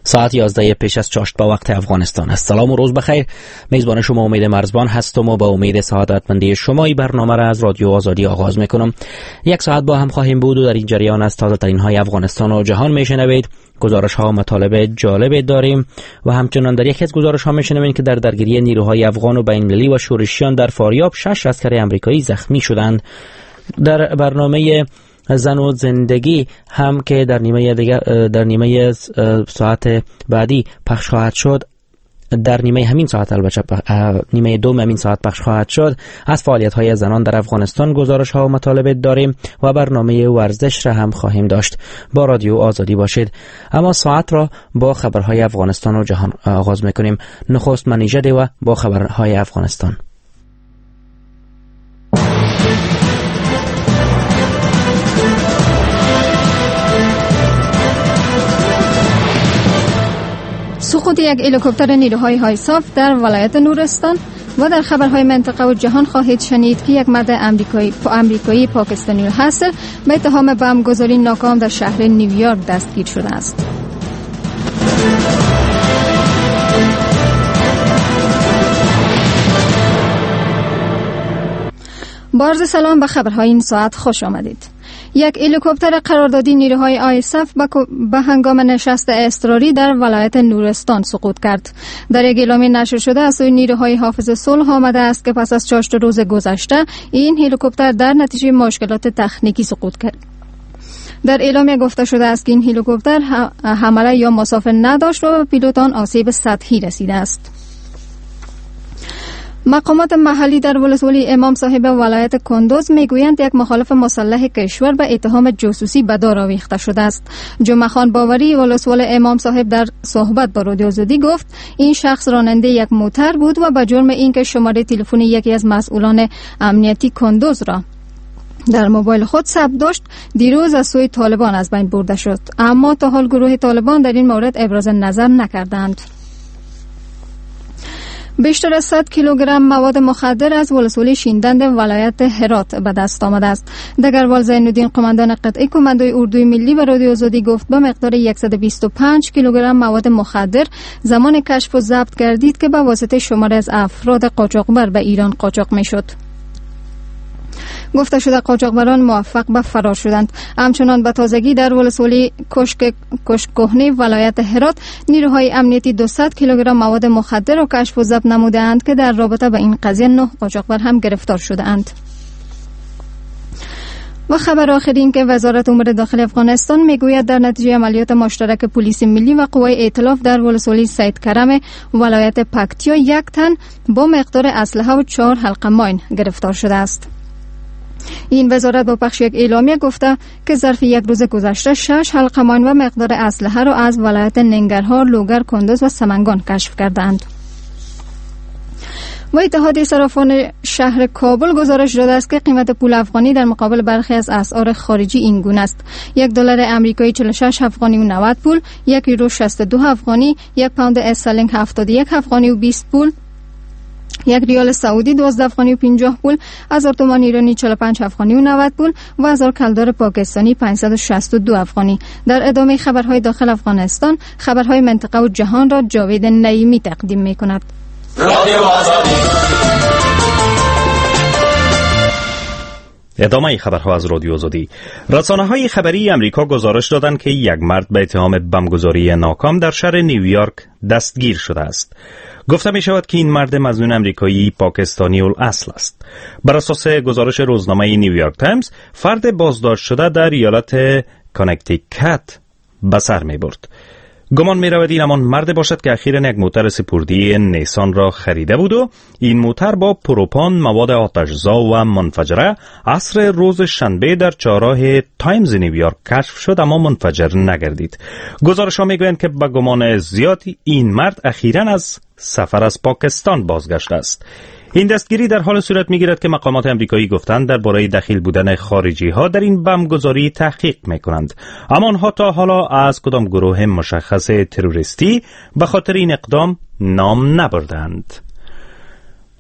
ساعت 11 پیش از چاشت با وقت افغانستان است. سلام و روز بخیر. میزبان شما امید مرزبان هستم و با امید سعادتمندی شما این برنامه را از رادیو آزادی آغاز میکنم. یک ساعت با هم خواهیم بود و در این جریان از تازه ترین های افغانستان و جهان میشنوید. گزارش ها و مطالب جالب داریم و همچنان در یکی از گزارش ها میشنوید که در درگیری نیروهای افغان و بین المللی و شورشیان در فاریاب 6 عسکر آمریکایی زخمی شدند. در برنامه زن و زندگی هم که در نیمه ساعت بعدی پخش خواهد شد، در نیمه همین ساعت البته نیمه دوم همین ساعت پخش خواهد شد، از فعالیت‌های زنان در افغانستان گزارش‌ها و مطالب داریم و برنامه ورزش را هم خواهیم داشت. با رادیو آزادی باشید. اما ساعت را با خبرهای افغانستان و جهان آغاز می‌کنیم. نخست منیژه و با خبرهای افغانستان. سقوط یک هلیکوپتر نیروهای آیساف در ولایت نورستان و در خبرهای منطقه و جهان خواهید شنید که یک مرد آمریکایی پاکستانی الحاصل به اتهام بمبگذاری ناکام در شهر نیویورک دستگیر شده است. با عرض سلام به خبرهای این ساعت خوش آمدید. یک هلیکوپتر قراردادی نیروهای آیساف به هنگام نشست اضطراری در ولایت نورستان سقوط کرد. در یک اعلامیه نشر شده از سوی نیروهای حافظ صلح آمده است که پس از 4 روز گذشته این هلیکوپتر در نتیجه مشکلات تکنیکی سقوط کرد. در اعلامیه گفته شده است که این هلیکوپتر حمله یا مسافر نداشت و به پیلوتان آسیب سطحی رسیده است. مقامات محلی در ولسوالی امام صاحب ولایت کندوز میگویند یک مخالف مسلح کشور به اتهام جاسوسی به دار آویخته شده است. جمعه خان باوری ولسوال امام صاحب در صحبت با رادیو آزادی گفت این شخص راننده یک موتر بود و به جرم اینکه شماره تلفن یکی از مسئولان امنیتی کندوز را در موبایل خود ثبت داشت دیروز از سوی طالبان از بین برده شد، اما تا حال گروه طالبان در این مورد ابراز نظر نکردند. بیشتر از 100 کیلوگرم مواد مخدر از ولسوالی شیندند ولایت هرات به دست آمده است. دگروال زینالدین قماندان قطعه کماندوی اردوی ملی به رادیو آزادی گفت به مقدار 125 کیلوگرم مواد مخدر زمان کشف و ضبط گردید که به واسطه شماری از افراد قاچاقبر به ایران قاچاق میشد. گفته شده قاچاقبران موفق به فرار شدند. همچنان به تازگی در ولسوالی کشک کهنه ولایت هرات نیروهای امنیتی 200 کیلوگرم مواد مخدر را کشف و ضبط نمودند که در رابطه با این قضیه 9 قاچاقبر هم گرفتار شده‌اند. و خبر آخرین که وزارت امور داخلی افغانستان میگوید در نتیجه عملیات مشترک پلیس ملی و قوای ائتلاف در ولسوالی سید کرم ولایت پکتیا 1 تن با مقدار اسلحه و 4 حلقه ماین گرفتار شده است. این وزارت با پخش یک اعلامیه گفته که ظرف 1 روز گذشته 6 حلقه ماین و مقدار اسلحه را از ولایت ننگرهار، لوگر، کندوز و سمنگان کشف کردند. و اتحادیه صرافان شهر کابل گزارش داده است که قیمت پول افغانی در مقابل برخی از اسعار خارجی این گونه است: $1 آمریکایی 46 افغانی و 90 پول، 1 یورو 62 افغانی، 1 پوند استرلینگ 71 افغانی و 20 پول، 1 ریال سعودی 12 افغانی و 50 پول، 1000 تومان ایرانی 45 افغانی و 90 پول و 1000 کلدار پاکستانی 562 افغانی. در ادامه خبرهای داخل افغانستان، خبرهای منطقه و جهان را جاوید نعیمی تقدیم می‌کند. ادامه خبرها از رادیو آزادی. رسانه‌های خبری امریکا گزارش دادند که یک مرد به اتهام بمبگذاری ناکام در شهر نیویورک دستگیر شده است. گفته می شود که این مرد مظنون امریکایی پاکستانی الاصل است. بر اساس گزارش روزنامه نیویورک تایمز، فرد بازداشت شده در ایالت کانکتیکت به سر می برد. گمان می رود این همان مرد باشد که اخیراً یک موتر سپردی نیسان را خریده بود و این موتر با پروپان، مواد آتش‌زا و منفجره عصر روز شنبه در چهارراه تایمز نیویورک کشف شد، اما منفجر نگردید. گزارش‌ها می‌گویند که به گمان زیاد این مرد اخیراً از سفر از پاکستان بازگشته است. این دستگیری در حال صورت می‌گیرد که مقامات آمریکایی گفتند درباره دخیل بودن خارجی‌ها در این بمبگذاری تحقیق می‌کنند، اما آنها تا حالا از کدام گروه مشخص تروریستی به خاطر این اقدام نام نبردند.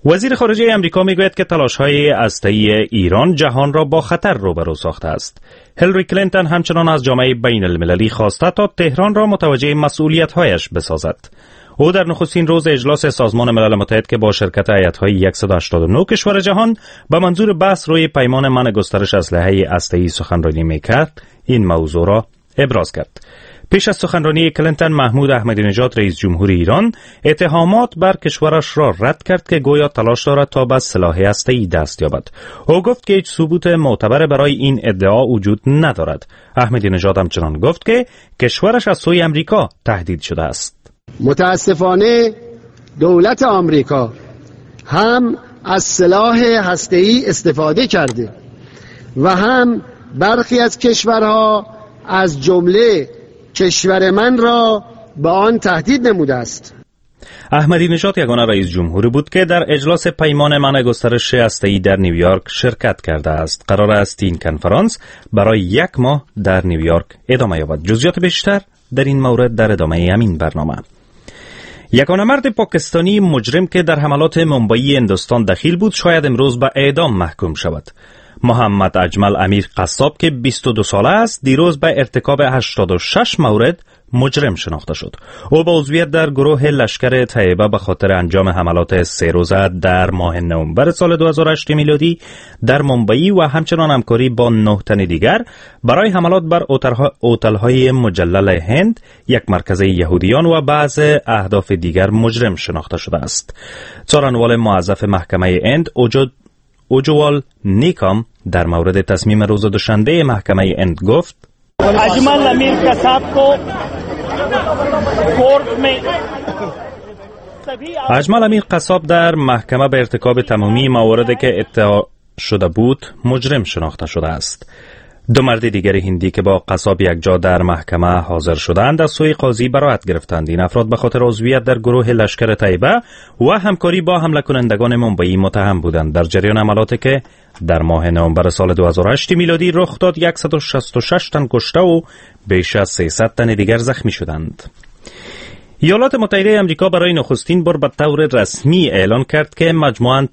وزیر خارجه امریکا میگوید که تلاش‌های هسته‌ای ایران جهان را با خطر روبرو ساخته است. هیلاری کلینتون همچنان از جامعه بین المللی خواسته تا تهران را متوجه مسئولیت‌هایش بسازد. او در نخستین روز اجلاس سازمان ملل متحد که با شرکت هیئت‌های 189 کشور جهان به منظور بحث روی پیمان منع گسترش اسلحه هسته‌ای سخنرانی می‌کرد، این موضوع را ابراز کرد. پیش از سخنرانی کلینتون، محمود احمدی نژاد رئیس جمهور ایران اتهامات بر کشورش را رد کرد که گویا تلاش دارد تا به سلاح هسته‌ای دست یابد. او گفت که هیچ ثبوت معتبر برای این ادعا وجود ندارد. احمدی نژاد همچنان گفت که کشورش از سوی امریکا تهدید شده است. متاسفانه دولت آمریکا هم از سلاح هسته‌ای استفاده کرده و هم برخی از کشورها از جمله کشور من را به آن تهدید نموده است. احمدی نژاد یگانه رئیس جمهوری بود که در اجلاس پیمان منع گسترش هسته‌ای در نیویورک شرکت کرده است. قرار است این کنفرانس برای 1 ماه در نیویورک ادامه یابد. جزئیات بیشتر در این مورد در ادامه همین برنامه. یگانه مرد پاکستانی مجرم که در حملات ممبئی هندوستان دخیل بود شاید امروز به اعدام محکوم شود. محمد اجمل امیر قصاب که 22 ساله است دیروز به ارتکاب 86 مورد مجرم شناخته شد. او به عضویت در گروه لشکر طیبه به خاطر انجام حملات 3 روزه در ماه نوامبر سال 2008 میلادی در ممبئی و همچنان همکاری با 9 تن دیگر برای حملات بر هتل‌های مجلل هند، یک مرکز یهودیان و بعض اهداف دیگر مجرم شناخته شده است. څارنوال معظف محکمه هند اوجوال نیکام در مورد تصمیم روز دوشنبه محکمه هند گفت: اجمل امیر قصاب کو کورت میں اجمل امیر قصاب در محکمه به ارتکاب تمامی مواردی که ادعا شده بود مجرم شناخته شده است. 2 مرد دیگر هندی که با قصاب یک جا در محکمه حاضر شدند از سوی قاضی براءت گرفتند. این افراد به خاطر عضویت در گروه لشکر طیبه و همکاری با حمله کنندگان ممبئی متهم بودند. در جریان حملاتی که در ماه نوامبر سال 2008 میلادی رخ داد 166 تن کشته و بیش از 300 تن دیگر زخمی شدند. ایالات متحده آمریکا برای نخستین بار به طور رسمی اعلان کرد که مجموعاً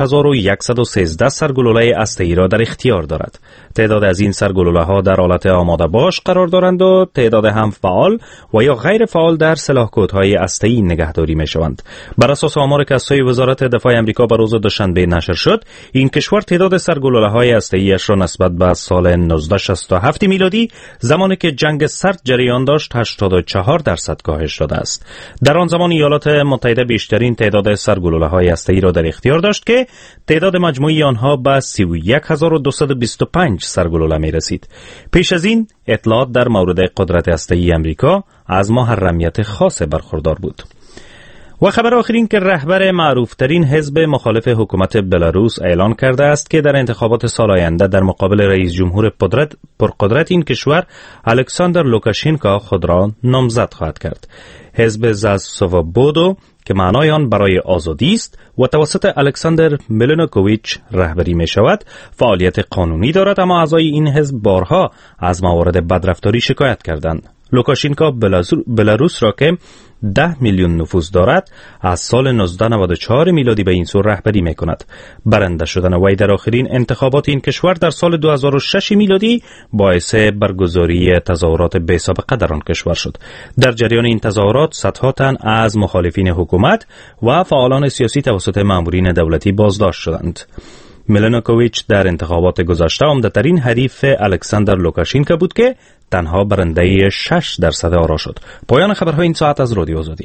5113 سرگلوله هسته‌ای را در اختیار دارد. تعداد از این سرگلوله‌ها در حالت آماده باش قرار دارند و تعداد هم فعال و یا غیر فعال در سلاحکودهای هسته‌ای نگهداری می‌شوند. بر اساس آماری که از سوی وزارت دفاع آمریکا بر روز دوشنبه نشر شد، این کشور تعداد سرگلوله‌های هسته‌ای‌اش را نسبت به سال 1967 میلادی، زمانی که جنگ سرد جریان داشت، 84% کاهش داده است. در آن زمان ایالات متحده بیشترین تعداد سرگلوله‌های هسته‌ای را در اختیار داشت که تعداد مجموعی آنها به 31225 سرگلوله می رسید. پیش از این اطلاعات در مورد قدرت هسته‌ای آمریکا از محرمیت خاص برخوردار بود. و خبر آخرین که رهبر معروفترین حزب مخالف حکومت بلاروس اعلان کرده است که در انتخابات سال آینده در مقابل رئیس جمهور پرقدرت این کشور الکساندر لوکاشنکو خود را نامزد خواهد کرد. حزب زاسوبودو که معنای آن برای آزادی است و توسط الکساندر میلونوکوویچ رهبری می شود، فعالیت قانونی دارد، اما اعضای این حزب بارها از موارد بدرفتاری شکایت کردند. لوکاشنکو بلاروس را که 10 میلیون نفوذ دارد از سال 1994 میلادی به این سو رهبری می کند. برنده شدن وی در آخرین انتخابات این کشور در سال 2006 میلادی باعث برگزاری تظاهرات بی‌سابقه در آن کشور شد. در جریان این تظاهرات صدها تن از مخالفین حکومت و فعالان سیاسی توسط مامورین دولتی بازداشت شدند. میلونوکوویچ در انتخابات گذشته عمده‌ترین حریف الکساندر لوکاشنکو بود که تنها برنده 6% آرا شد. پایان خبرهای این ساعت از رادیو آزادی.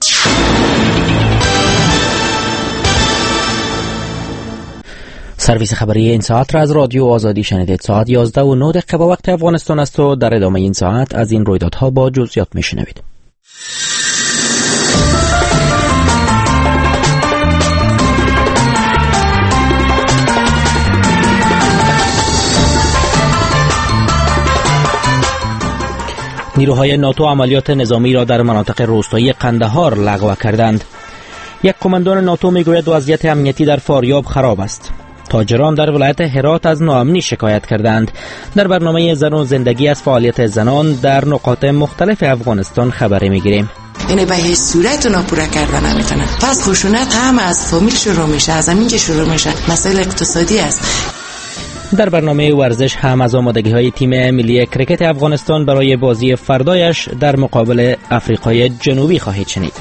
سرویس خبری این ساعت را از رادیو آزادی شنیدید. ساعت 11:09 به وقت افغانستان است و در ادامه این ساعت از این رویدادها با جزئیات میشنوید. نیروهای ناتو عملیات نظامی را در مناطق روستایی قندهار لغو کردند. یک کماندان ناتو میگوید وضعیت امنیتی در فاریاب خراب است. تاجران در ولایت هرات از ناامنی شکایت کردند. در برنامه زن و زندگی از فعالیت زنان در نقاط مختلف افغانستان خبری میگیریم. یعنی به هیچ صورت اونا پورا کردن نمیتونن. پس خشونت هم از فامیل شروع میشه، از همین که شروع میشه. مسائل اقتصادی است. در برنامه ورزش هم از آمادگی‌های تیم ملی کرکت افغانستان برای بازی فردایش در مقابل آفریقای جنوبی خواهید شنید.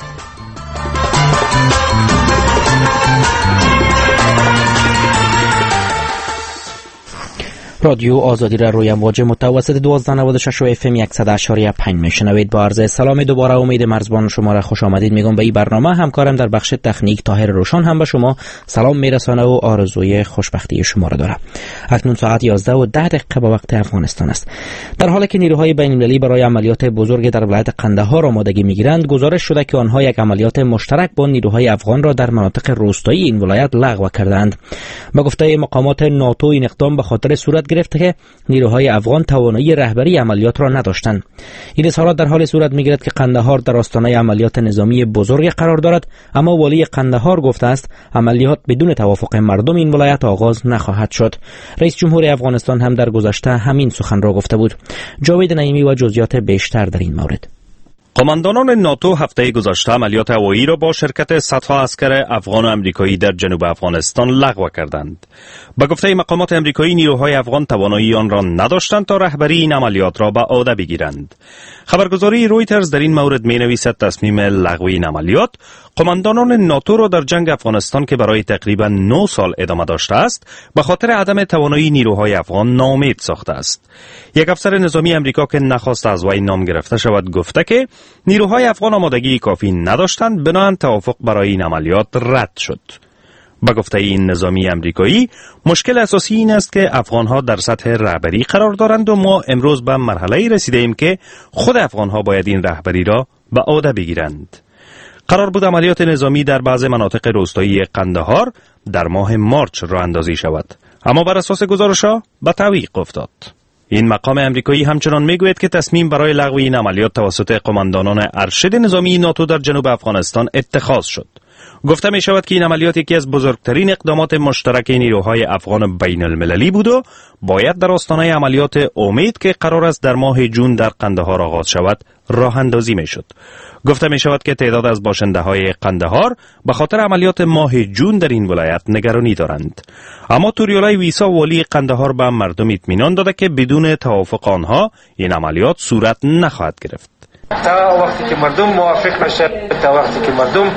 رادیو آزادی را روی امواج متوسط 1296 و FM 100.5 میشنوید. با عرض سلام دوباره امید مرزبان شما را خوش آمدید میگم به این برنامه. همکارم در بخش تکنیک طاهر روشن هم به شما سلام میرسانه و آرزوی خوشبختی شما را دارم. اکنون ساعت 11:10 به وقت افغانستان است. در حالی که نیروهای بین‌المللی برای عملیات بزرگ در ولایت قندهار آمادگی میگیرند، گزارش شده که آنها یک عملیات مشترک با نیروهای افغان را در مناطق روستایی این ولایت لغو کردند. با گفته مقامات ناتو این اقدام به خاطر صورت گرفته که نیروهای افغان توانایی رهبری عملیات را نداشتند. این اظهارات در حال صورت میگیرد که قندهار در آستانه عملیات نظامی بزرگ قرار دارد، اما والی قندهار گفته است عملیات بدون توافق مردم این ولایت آغاز نخواهد شد. رئیس جمهور افغانستان هم در گذشته همین سخن را گفته بود. جاوید نعیمی و جزئیات بیشتر در این مورد. قماندانان ناتو هفته گذشته عملیات هوایی را با شرکت صدها عسکر افغان و امریکایی در جنوب افغانستان لغو کردند. به گفته مقامات امریکایی نیروهای افغان توانایی آن را نداشتند تا رهبری این عملیات را به عهده بگیرند. خبرگزاری رویترز در این مورد می‌نویسد تصمیم لغو این عملیات قماندانان ناتو را در جنگ افغانستان که برای تقریبا 9 سال ادامه داشته است به خاطر عدم توانایی نیروهای افغان ناامید ساخته است. یک افسر نظامی امریکا که نخواست از وی نام گرفته شود گفته که نیروهای افغان آمادگی کافی نداشتند، بنابراین توافق برای این عملیات رد شد. به گفته این نظامی امریکایی مشکل اساسی این است که افغانها در سطح رهبری قرار دارند و ما امروز به مرحله‌ای رسیده‌ایم که خود افغانها باید این رهبری را به عهده بگیرند. قرار بود عملیات نظامی در بعض مناطق روستایی قندهار در ماه مارچ راه اندازی شود، اما بر اساس گزارش‌ها به تعویق افتاد. این مقام امریکایی همچنان میگوید که تصمیم برای لغو این عملیات توسط قماندانان ارشد نظامی ناتو در جنوب افغانستان اتخاذ شد. گفته می شود که این عملیات یکی از بزرگترین اقدامات مشترک نیروهای افغان بین المللی بود و باید در آستانه عملیات امید که قرار است در ماه جون در قندهار آغاز شود راه اندازی می شد. گفته می شود که تعداد از باشنده های قندهار به خاطر عملیات ماه جون در این ولایت نگرانی دارند. اما توریولای ویسا والی قندهار به مردم اطمینان داده که بدون توافق آنها این عملیات صورت نخواهد گرفت. تا وقتی که مردم موافق نشه، تا وقتی که مردم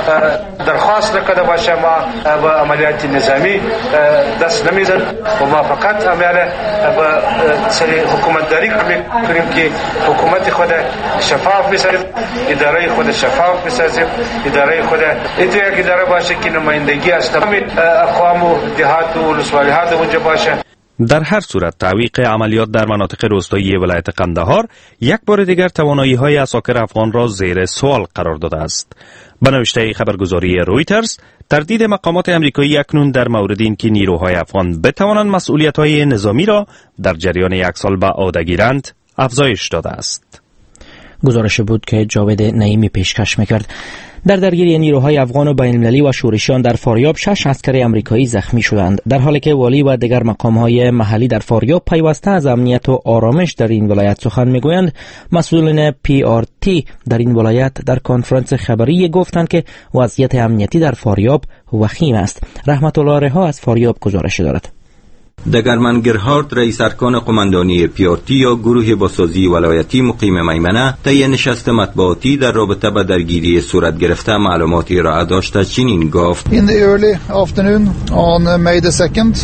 درخواست نکرده باشه، ما با عملیات نظامی دست نمیزن و ما فقط عمل با سری حکومتداری کنیم که حکومت خود شفاف بسازیم، اداره خود شفاف بسازیم، اداره خود یک اداره باشه که نمایندگی از تمام اقوام و دهات و ولسوالی‌ها اونجا باشه. در هر صورت تعویق عملیات در مناطق روستایی ولایت قندهار یک بار دیگر توانایی‌های عساکر افغان را زیر سوال قرار داده است. به نوشته خبرگزاری رویترز، تردید مقامات امریکایی اکنون در مورد این که نیروهای افغان بتوانند مسئولیت‌های نظامی را در جریان یک سال به عهده گیرند افزایش داده است. گزارش بود که جاوید نعیمی پیشکش می‌کرد. در درگیری نیروهای افغان و بین‌المللی و شورشیان در فاریاب 6 عسکر امریکایی زخمی شدند، در حالی که والی و دیگر مقام‌های محلی در فاریاب پیوسته از امنیت و آرامش در این ولایت سخن می‌گویند. مسئولین PRT در این ولایت در کنفرانس خبری گفتند که وضعیت امنیتی در فاریاب وخیم است. رحمت الله رها از فاریاب گزارش دارد. دگرمن گرهارد رئیس ارکان قماندانی پیارتی یا گروه بازسازی ولایتی مقیم میمنه طی نشست مطبوعاتی در رابطه با درگیری صورت گرفته معلوماتی را داشته چنین گفت: In the early afternoon on May the 2nd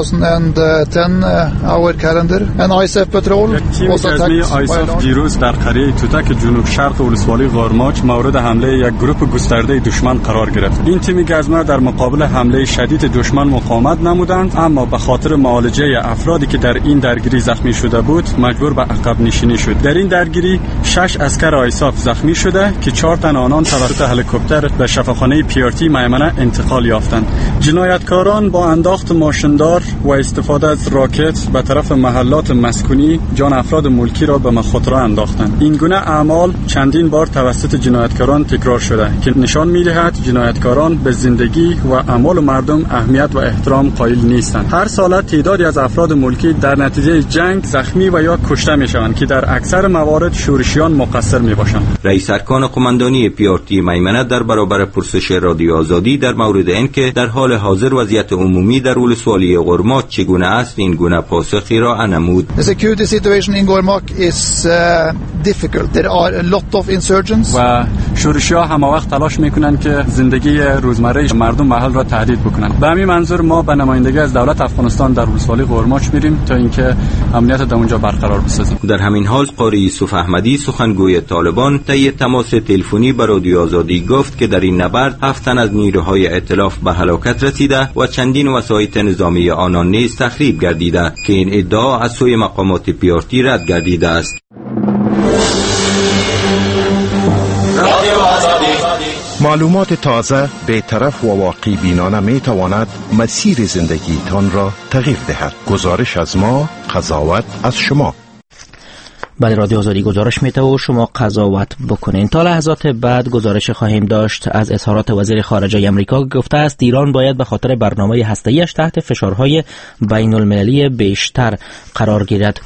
2010 our calendar an ISAF patrol was attacked. دیروز در قریه توتک جنوب شرق ولسوالی غارماچ مورد حمله یک گروه گسترده دشمن قرار گرفت. این تیم گزمه در مقابل حمله شدید دشمن مقاومت نمودند، اما به خاطر معالجه افرادی که در این درگیری زخمی شده بود مجبور به عقب نشینی شد. در این درگیری 6 عسکر آیساف زخمی شده که 4 تن آنان توسط هلیکوپتر به شفاخانه پیارتی میمنه انتقال یافتند. جنایتکاران با انداخت ماشیندار و استفاده از راکت به طرف محلات مسکونی جان افراد ملکی را به مخاطره انداختند. این گونه اعمال چندین بار توسط جنایتکاران تکرار شده که نشان می‌دهد جنایتکاران به زندگی و اعمال مردم اهمیت و احترام قائل نیستند. هر سال تعدادی از افراد ملکی در نتیجه جنگ زخمی و یا کشته میشوند که در اکثر موارد شورشیان مقصر میباشند. رئیس ارکان قماندانی پیارتی میمنه در برابر پرسش رادیو آزادی در مورد اینکه در حال حاضر وضعیت عمومی در ولسوالی غرماک چگونه است این گونه پاسخی را نمود. The security situation in Gormak is difficult. There are a lot of insurgents. و شورشی‌ها همه وقت تلاش میکنند که زندگی روزمره مردم محل را تهدید بکنند. به همین منظور ما به نمایندگی از دولت افغانستان در ولسوالی غرماک میریم تا اینکه امنیت در اونجا برقرار بسازیم. در همین حال قاری یوسف احمدی سخنگوی طالبان طی تماس تلفنی با رادیو آزادی گفت که در این نبرد 7 تن از نیروهای ائتلاف به هلاکت رسیده و چندین وسایط نظامی آنان نیز تخریب گردیده که این ادعا از سوی مقامات پیارتی رد گردیده است. معلومات تازه، بی‌طرف و واقع بینانه می تواند مسیر زندگی تان را تغییر دهد. گزارش از ما، قضاوت از شما. بعد رادیو آزادی گزارش میده و شما قضاوت بکنین. تا لحظات بعد گزارش خواهیم داشت از اظهارات وزیر خارجه آمریکا که گفته است ایران باید به خاطر برنامه هسته‌ایش تحت فشارهای بین المللی بیشتر قرار گیرد.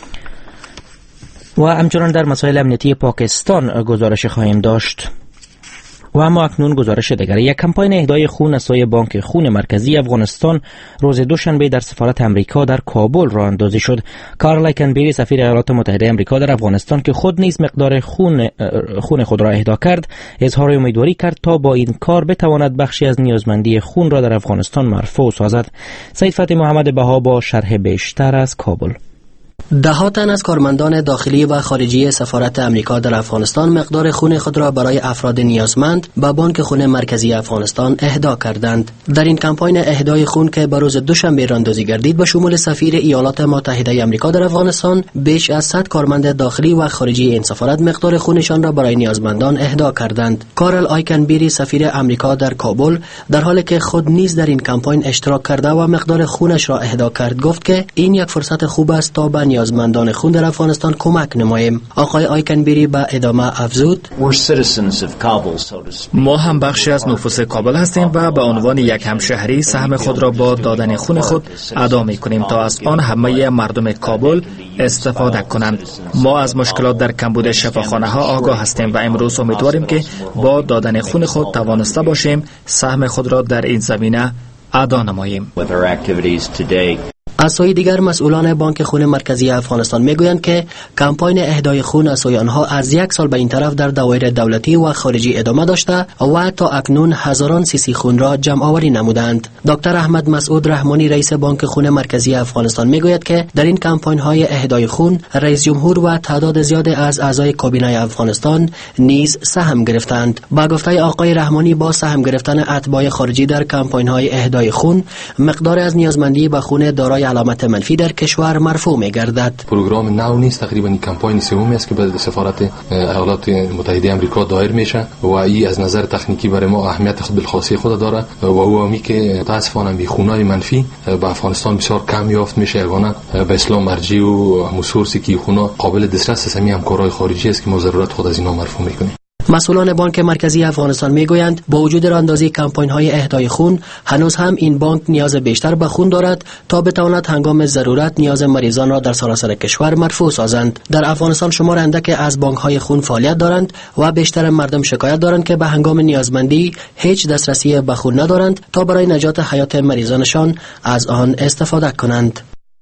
و همچنان در مسائل امنیتی پاکستان گزارش خواهیم داشت. و اما اکنون گزارش دیگر. یک کمپاین اهدای خون از سوی بانک خون مرکزی افغانستان روز دوشنبه در سفارت امریکا در کابل راه اندازی شد. کارل آیکنبری سفیر ایالات متحده آمریکا در افغانستان که خود نیز مقدار خون خود را اهدا کرد، اظهار امیدواری کرد تا با این کار بتواند بخشی از نیازمندی خون را در افغانستان مرفوع سازد. سید فتحی محمد بها با شرح بیشتر از کابل. ده تن از کارمندان داخلی و خارجی سفارت امریکا در افغانستان مقدار خون خود را برای افراد نیازمند به بانک خون مرکزی افغانستان اهدا کردند. در این کمپاین اهدای خون که به روز دوشنبه راندازی گردید به شمول سفیر ایالات متحده آمریکا در افغانستان، بیش از 100 کارمند داخلی و خارجی این سفارت مقدار خونشان را برای نیازمندان اهدا کردند. کارل آیکنبری سفیر امریکا در کابل در حالی که خود نیز در این کمپاین اشتراک کرده و مقدار خونش را اهدا کرد گفت که این یک فرصت خوب است تا به نیازمندان خون در افغانستان کمک نماییم. آقای آیکنبری به ادامه افزود: ما هم بخشی از نفوس کابل هستیم و به عنوان یک همشهری سهم خود را با دادن خون خود ادا می‌کنیم تا از آن همه مردم کابل استفاده کنند. ما از مشکلات در کمبود شفاخانه‌ها آگاه هستیم و امروز امیدواریم که با دادن خون خود توانسته باشیم سهم خود را در این زمینه ادا نماییم. از سوی دیگر مسئولان بانک خون مرکزی افغانستان میگویند که کمپاین اهدای خون از سوی آنها از 1 سال به این طرف در دوایر دولتی و خارجی ادامه داشته و تا اکنون هزاران سیسی خون را جمع آوری نمودند. دکتر احمد مسعود رحمانی رئیس بانک خون مرکزی افغانستان میگوید که در این کمپاین های اهدای خون رئیس جمهور و تعداد زیادی از اعضای کابینه افغانستان نیز سهم گرفتند. با گفته آقای رحمانی با سهم گرفتن اتباع خارجی در کمپاین های اهدای خون مقدار از نیازمندی به خون دارای علامت منفی در کشور مرفوع می‌گردد. پروگرام نو نیست، تقریبا این کمپاین سومی است که به سفارت ایالات متحده آمریکا دایر میشه و این از نظر تکنیکی برای ما اهمیت خود بالخاصی خود داره و او همی که متاسفانه بیخونای منفی به افغانستان بسیار کم یافت میشه. یگانه به اسلام مرجع و مسورسی که خونا قابل دسترس است، همین همکارای خارجی است که ما ضرورت خود از اینا مرفوع میکنیم. مسئولان بانک مرکزی افغانستان میگویند با وجود راندازی کمپاین های اهدای خون هنوز هم این بانک نیاز بیشتر به خون دارد تا بتواند هنگام ضرورت نیاز مریضان را در سراسر کشور مرفوع سازند. در افغانستان شمار اندکی از بانک های خون فعالیت دارند و بیشتر مردم شکایت دارند که به هنگام نیازمندی هیچ دسترسی به خون ندارند تا برای نجات حیات مریضانشان از آن استفاده کنند.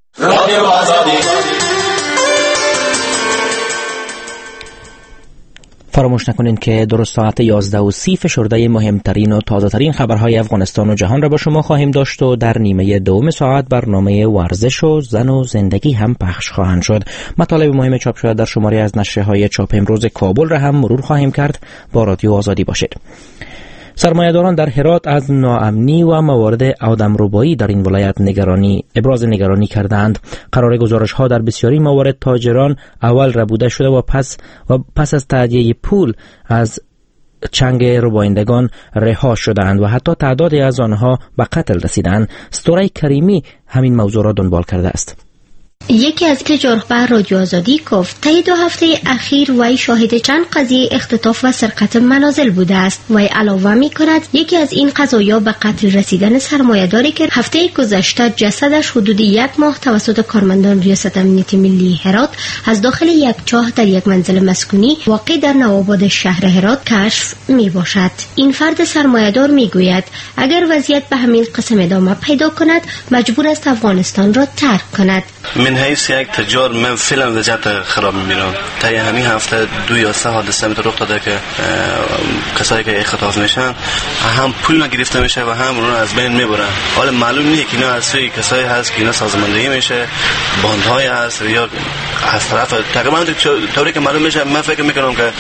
فراموش نکنید که درست ساعت 11:30 فشرده مهمترین و تازه‌ترین خبرهای افغانستان و جهان را با شما خواهیم داشت و در نیمه دوم ساعت برنامه ورزش و زن و زندگی هم پخش خواهند شد. مطالب مهم چاپ شده در شماری از نشریه‌های چاپ امروز کابل را هم مرور خواهیم کرد. با رادیو آزادی باشید. سرمایه‌داران در هرات از ناامنی و موارد آدمربایی در این ولایت ابراز نگرانی کردند. قرار گزارش‌ها در بسیاری موارد تاجران اول ربوده شده و پس از تادیه پول از چنگ ربایندگان رها شدند و حتی تعدادی از آنها به قتل رسیدند. ستوره کریمی همین موضوع را دنبال کرده است. یکی از تجاربه رادیو آزادی گفت طی 2 هفته اخیر وی شاهد چند قضیه اختطاف و سرقت منازل بوده است. وی علاوه می کند یکی از این قضایا به قتل رسیدن سرمایه‌داری که هفته گذشته جسدش حدود 1 ماه توسط کارمندان ریاست امنیت ملی هرات از داخل یک چاه در یک منزل مسکونی واقع در نوآباد شهر هرات کشف می باشد. این فرد سرمایه‌دار می گوید اگر وضعیت به همین قسم ادامه پیدا کند مجبور است افغانستان را ترک کند. من حیث یک تجار من فعلا وضعیت خراب می‌بینم. تا همین هفته 2 یا 3 حادثه رخ داده که کسایی که اختطاف میشن هم پول نگرفته میشه و هم اون از بین میبرن. حالا معلوم نیست که اینا از سوی کسایی هست که اینا سازماندهی میشه، باندهای هست یا از طرف تقریبا طوری که معلوم میشه. من فکر میکنم که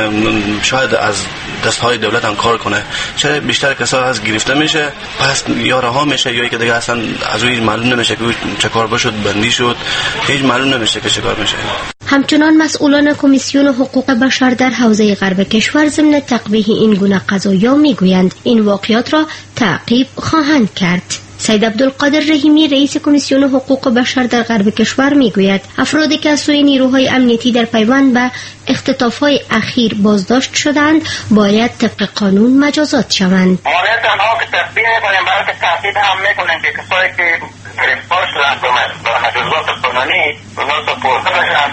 شاید از دستهای دولت هم کار کنه. چرا بیشتر کسایی هست گرفته میشه پس یا رها میشه یا که دیگه اصلا از اون معلوم نمیشه که چه کار بشد بندی شد، هیچ معلوم نمیشه که چه کار میشه. همچنان مسئولان کمیسیون حقوق بشر در حوزه غرب کشور ضمن تقبیح این گونه قضایا میگویند این واقعات را تعقیب خواهند کرد. سید عبدالقادر رحیمی رئیس کمیسیون حقوق بشر در غرب کشور میگوید افرادی که از سوی نیروهای امنیتی در پیوند به اختطاف‌های اخیر بازداشت شدند باید طبق قانون مجازات شوند. ما تنها که تقبیح می‌کنیم بلکه تهدید هم می‌کنیم که کسایی که گرفتار شدند با مجازات قانونی اونا سپرده بشن.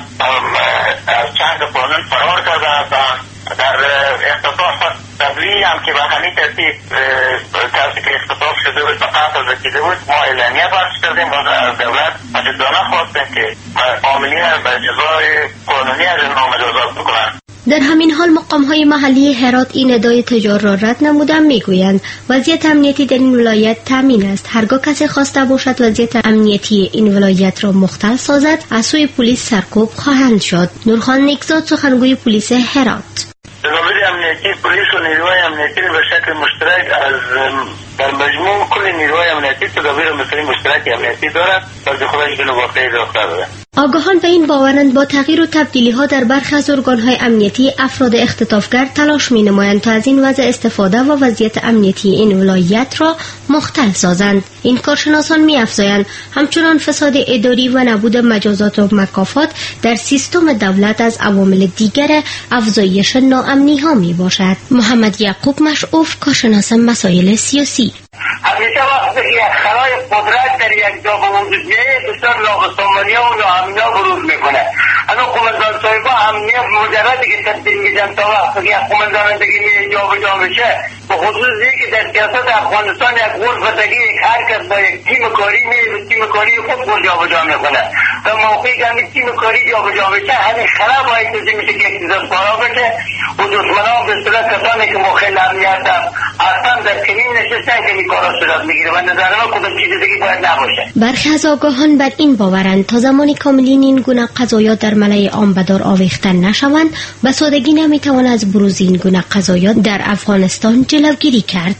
از چند قانون فرار کردند. در اختطاف تبلیغ هم که به همین ترتیب کسی که اختطاف شده بود به قتل رسیده بود ما اعلامیه پخش کردیم و از دولت مجدانه خواستیم که عاملین به جزای قانونی از اینها مجازات بکنند. در همین حال مقام‌های محلی هرات این ادعای تجار را رد نمودن میگویند وضعیت امنیتی در این ولایت تامین است. هرگاه کسی خواسته باشد وضعیت امنیتی این ولایت را مختل سازد از سوی پلیس سرکوب خواهند شد. نورخان نیکزاد سخنگوی پلیس هرات نظامی امنیتی پلیس و نیروهای امنیتی به شکل مشترک از در مجموع کل نیروهای امنیتی تدابیر مثلی مشترک امنیتی دارد و خودش به واقعی رفتار دارد. آگاهان به این باورند با تغییر و تبدیلی‌ها در برخی از ارگان‌های امنیتی افراد اختطافگر تلاش می‌نمایند تا از این وضع استفاده و وضعیت امنیتی این ولایت را مختل سازند. این کارشناسان می‌افزایند همچنان فساد اداری و نبود مجازات و مکافات در سیستم دولت از عوامل دیگر افزایش ناامنی‌ها میباشد. محمد یعقوب مشعوف کارشناس مسائل سیاسی همیشه وقتی که یک خلای قدرت در یک جا به وجود میاد بسیار ناقصانمانی و ناامنی بروز میکنه. اما قماندان صاحبا امنیه مجردی که تبدیل میشن تا وقتی که یک قماندانندگی جا به جا میشه به خصوص که در سیاست افغانستان یک غرفتگی هر کس با یک تیم کاری میره تیم کاری خود جا به جا میکنه. تا موقعی که همین تیم کاری جا به جا میشه همین خلا باید میشه که اقتصاد پارا بشه و دشمنان به صورت کسانی که مخل امنیت اصلا در کنین نشستن که این کارا صورت میگیره و نظر ما کدوم چیز دیگه باید نباشه. برخی از آگاهان بر این باورند تا زمانی کاملین این گونه قضایا در ملأ عام به دار آویخته نشوند به سادگی نمیتوان از بروز این گونه قضایا در افغانستان جلوگیری کرد.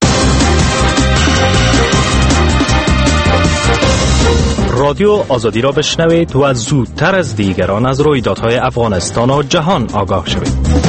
رادیو آزادی را بشنوید و زودتر از دیگران از رویدادهای افغانستان و جهان آگاه شوید.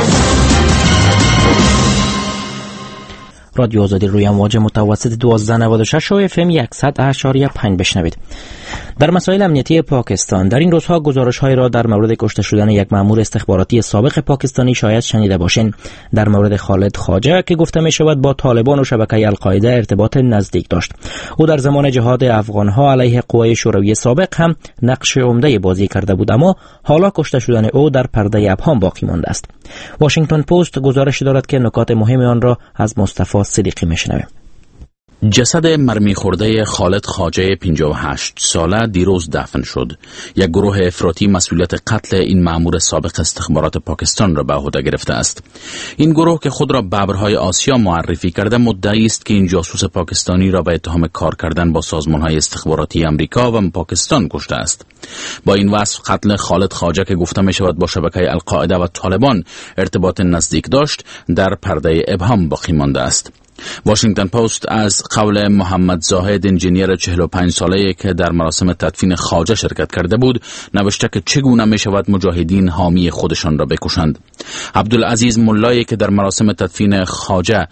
رادیو آزادی روی امواج متوسط 1296 و FM 100.5 بشنوید. در مسائل امنیتی پاکستان در این روزها گزارش‌هایی را در مورد کشته شدن یک مأمور استخباراتی سابق پاکستانی شاید شنیده باشین. در مورد خالد خواجه که گفته می‌شود با طالبان و شبکه القاعده ارتباط نزدیک داشت. او در زمان جهاد افغان‌ها علیه قوای شوروی سابق هم نقش عمده بازی کرده بود، اما حالا کشته شدن او در پرده ابهام باقی مانده است. واشنگتن پست گزارش دارد که نکات مهم آن را از مصطفی صدیقی میشنویم. جسد مرمی خورده خالد خواجه 58 ساله دیروز دفن شد. یک گروه افراطی مسئولیت قتل این مأمور سابق استخبارات پاکستان را به عهده گرفته است. این گروه که خود را ببرهای آسیا معرفی کرده مدعی است که این جاسوس پاکستانی را به اتهام کار کردن با سازمان‌های استخباراتی امریکا و پاکستان کشته است. با این وصف قتل خالد خواجه که گفته می شود با شبکه القاعده و طالبان ارتباط نزدیک داشت در پرده ابهام باقی مانده است. واشنگتن پست از قول محمد زاهد انجینیر 45 ساله‌ای که در مراسم تدفین خواجه شرکت کرده بود نوشته که چگونه می شود مجاهدین حامی خودشان را بکشند. عبدالعزیز ملایی که در مراسم تدفین خواجه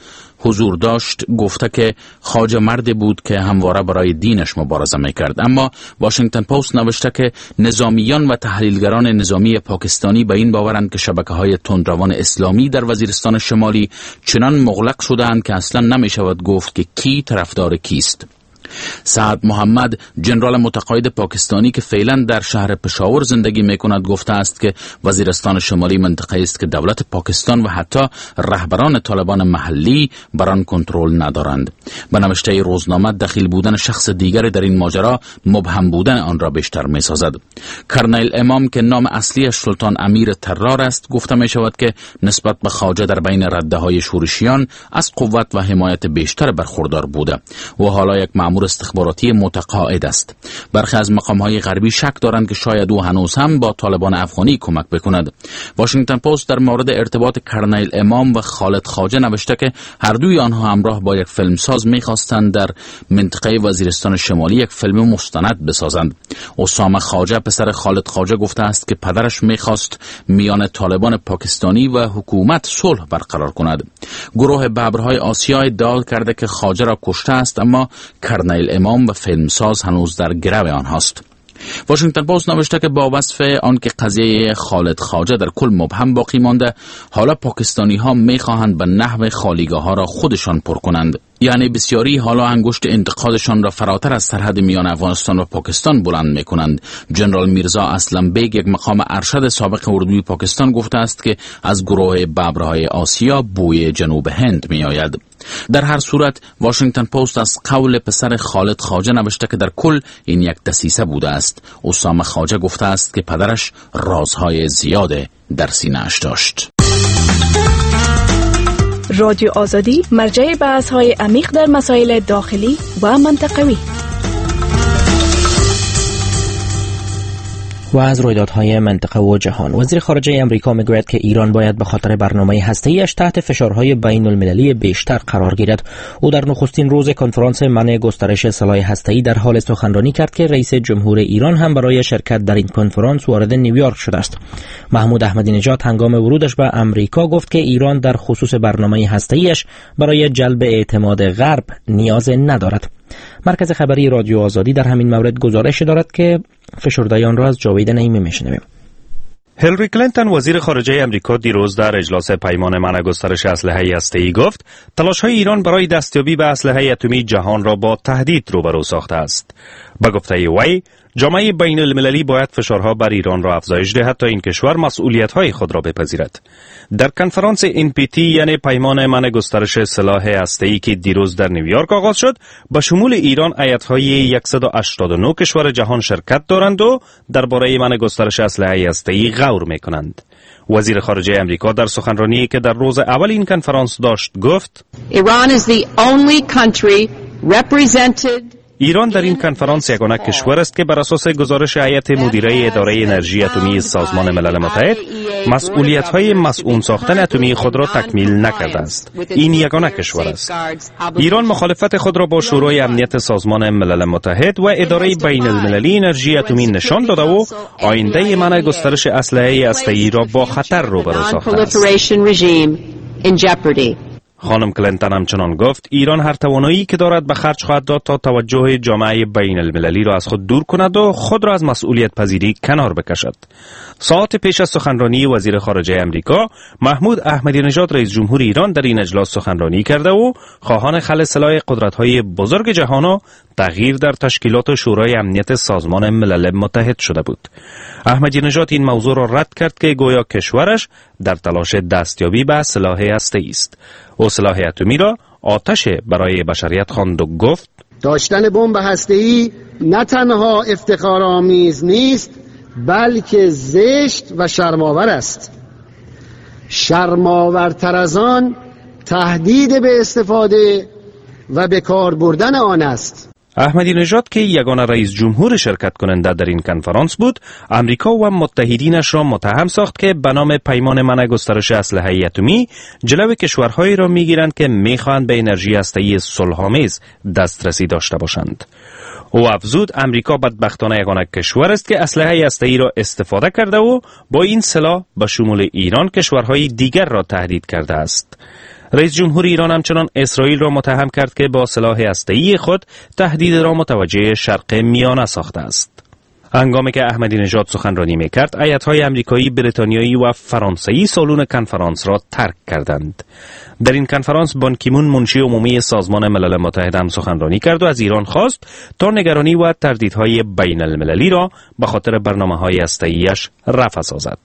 حضور داشت گفته که خواجه مردی بود که همواره برای دینش مبارزه میکرد. اما واشنگتن پست نوشته که نظامیان و تحلیلگران نظامی پاکستانی به این باورند که شبکه‌های تندروان اسلامی در وزیرستان شمالی چنان مغلق شده‌اند که اصلا نمی‌شود گفت که کی طرفدار کیست. سعد محمد، ژنرال متقاعد پاکستانی که فعلا در شهر پشاور زندگی میکند، گفته است که وزیرستان شمالی منطقه است که دولت پاکستان و حتی رهبران طالبان محلی بر آن کنترل ندارند. به نوشته روزنامه دخیل بودن شخص دیگری در این ماجرا مبهم بودن آن را بیشتر میسازد. کرنل امام که نام اصلیش سلطان امیر طرار است، گفته می شود که نسبت به خواجه در بین رده‌های شورشیان از قوت و حمایت بیشتر برخوردار بوده و حالا یک مأمور استخباراتی متقاعد است. برخی از مقام‌های غربی شک دارند که شاید او هنوز هم با طالبان افغانی کمک بکند. واشنگتن پست در مورد ارتباط کرنل امام و خالد خواجه نوشته که هر دوی آنها همراه با یک فیلمساز می‌خواستند در منطقه وزیرستان شمالی یک فیلم مستند بسازند. اسامه خواجه پسر خالد خواجه گفته است که پدرش می‌خواست میان طالبان پاکستانی و حکومت صلح برقرار کند. گروه ببرهای آسیا ادعا کرده که خواجه را کشته است، اما کرنل امام و فیلمساز هنوز در گرو آنهاست. واشنگتن پست نوشته که با وصف آنکه قضیه خالد خواجه در کل مبهم باقی مانده، حالا پاکستانی ها میخواهند به نحو خالیگاه ها را خودشان پر کنند. یعنی بسیاری حالا انگشت انتقادشان را فراتر از سرحد میان افغانستان و پاکستان بلند میکنند. جنرال میرزا اسلم بیگ، یک مقام ارشد سابق اردوی پاکستان، گفته است که از گروه ببرهای آسیا بوی جنوب هند میآید. در هر صورت واشنگتن پست از قول پسر خالد خواجه نوشته که در کل این یک دسیسه بوده است. اسامه خواجه گفته است که پدرش رازهای زیاد در سینه‌اش داشت. رادیو آزادی مرجع بحث‌های عمیق در مسائل داخلی و منطقوی. و از رویدادهای منطقه و جهان. وزیر خارجه امریکا میگوید که ایران باید به خاطر برنامه هسته‌ایش تحت فشارهای بین المللی بیشتر قرار گیرد. او در نخستین روز کنفرانس منع گسترش سلاح هسته‌ای در حال سخنرانی کرد که رئیس جمهور ایران هم برای شرکت در این کنفرانس وارد نیویورک شده است. محمود احمدی نژاد هنگام ورودش به امریکا گفت که ایران در خصوص برنامه هسته‌ایش برای جلب اعتماد غرب نیاز ندارد. مرکز خبری رادیو آزادی در همین مورد گزارش دارد که فشرده آن را از جاوید نعیمی میشنویم. هیلاری کلینتون وزیر خارجه امریکا دیروز در اجلاس پیمان منع گسترش اسلحه هسته‌ای گفت تلاش‌های ایران برای دستیابی به اسلحه اتمی جهان را با تهدید روبرو ساخته است. به گفته وی، جامعه بین المللی باید فشارها بر ایران را افزایش دهد تا این کشور مسئولیت‌های خود را بپذیرد. در کنفرانس NPT یعنی پیمان منع گسترش سلاح هسته‌ای که دیروز در نیویورک آغاز شد، به شمول ایران ایت‌های 189 کشور جهان شرکت دارند و درباره منع گسترش اسلحه هسته‌ای غور می‌کنند. وزیر خارجه امریکا در سخنرانی که در روز اول این کنفرانس داشت گفت: ایران در این کنفرانس یگانه کشور است که بر اساس گزارش هیئت مدیره اداره انرژی اتمی سازمان ملل متحد مسئولیت‌های مسئول ساختن اتمی خود را تکمیل نکرده است. این یگانه کشور است. ایران مخالفت خود را با شورای امنیت سازمان ملل متحد و اداره بین المللی انرژی اتمی نشان داده و آینده منع گسترش اسلحه هسته‌ای را با خطر روبرو ساخته است. خانم کلینتون همچنان گفت ایران هر توانایی که دارد به خرج خواهد داد تا توجه جامعه بین المللی را از خود دور کند و خود را از مسئولیت پذیری کنار بکشد. ساعت پیش از سخنرانی وزیر خارجه امریکا، محمود احمدی نژاد رئیس جمهور ایران در این اجلاس سخنرانی کرده و خواهان خلع سلاح قدرت‌های بزرگ جهان و تغییر در تشکیلات شورای امنیت سازمان ملل متحد شده بود. احمدی نژاد این موضوع را رد کرد که گویا کشورش در تلاش دستیابی به سلاح هسته‌ای است. او سلاح اتمی را آتش برای بشریت خواند و گفت: داشتن بمب هسته‌ای نه تنها افتخارآمیز نیست، بلکه زشت و شرم‌آور است. شرم‌آورتر از آن تهدید به استفاده و به کار بردن آن است. احمدی نژاد که یگانه رئیس جمهور شرکت کننده در این کنفرانس بود، امریکا و متحدینش را متهم ساخت که به نام پیمان منع گسترش اسلحه اتمی جلوی کشورهایی را میگیرند که میخواهند به انرژی هسته‌ای صلح‌آمیز دسترسی داشته باشند. او افزود امریکا بدبختانه یگانه کشور است که اسلحه هسته‌ای را استفاده کرده و با این سلاح به شمول ایران کشورهای دیگر را تهدید کرده است. رئیس جمهور ایران همچنان اسرائیل را متهم کرد که با سلاح هسته‌ای خود تهدید را متوجه شرق میانه ساخته است. هنگامی که احمدی نژاد سخنرانی می‌کرد، هیئت‌های آمریکایی، بریتانیایی و فرانسوی سالن کنفرانس را ترک کردند. در این کنفرانس بان کی مون منشی عمومی سازمان ملل متحد هم سخنرانی کرد و از ایران خواست تا نگرانی و تردیدهای بین المللی را به خاطر برنامه‌های هسته‌ای‌اش رفع سازد.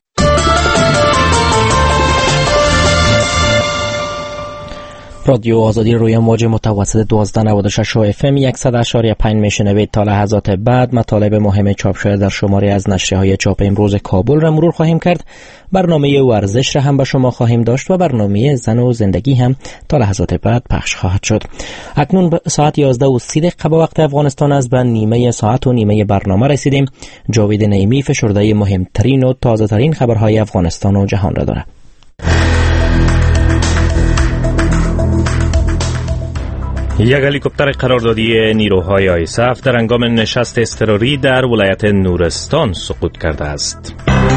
رادیو آزادی روی موج متوسط 1296 FM 100.5 میشنوید. تا لحظات بعد مطالب مهم چاپ شده در شماری از نشریه‌های چاپ امروز کابل را مرور خواهیم کرد. برنامه ورزش را هم به شما خواهیم داشت و برنامه زن و زندگی هم تا لحظات بعد پخش خواهد شد. اکنون ساعت 11:30 به وقت افغانستان است. به نیمه ساعت و نیمه برنامه رسیدیم. جاوید نعیمی فشرده مهمترین و تازه ترین خبرهای افغانستان و جهان را دارد. یک هلیکوپتر قراردادی نیروهای آیسف در هنگام نشست اضطراری در ولایت نورستان سقوط کرده است.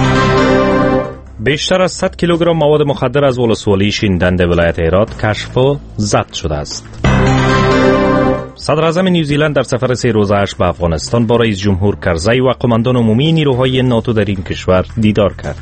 بیشتر از 100 کیلوگرم مواد مخدر از ولسوالی شیندند ولایت هرات کشف و ضبط شده است. صدر اعظم نیوزیلند در سفر 3 روزه‌اش به افغانستان با رئیس جمهور کرزی و قماندان عمومی نیروهای ناتو در این کشور دیدار کرد.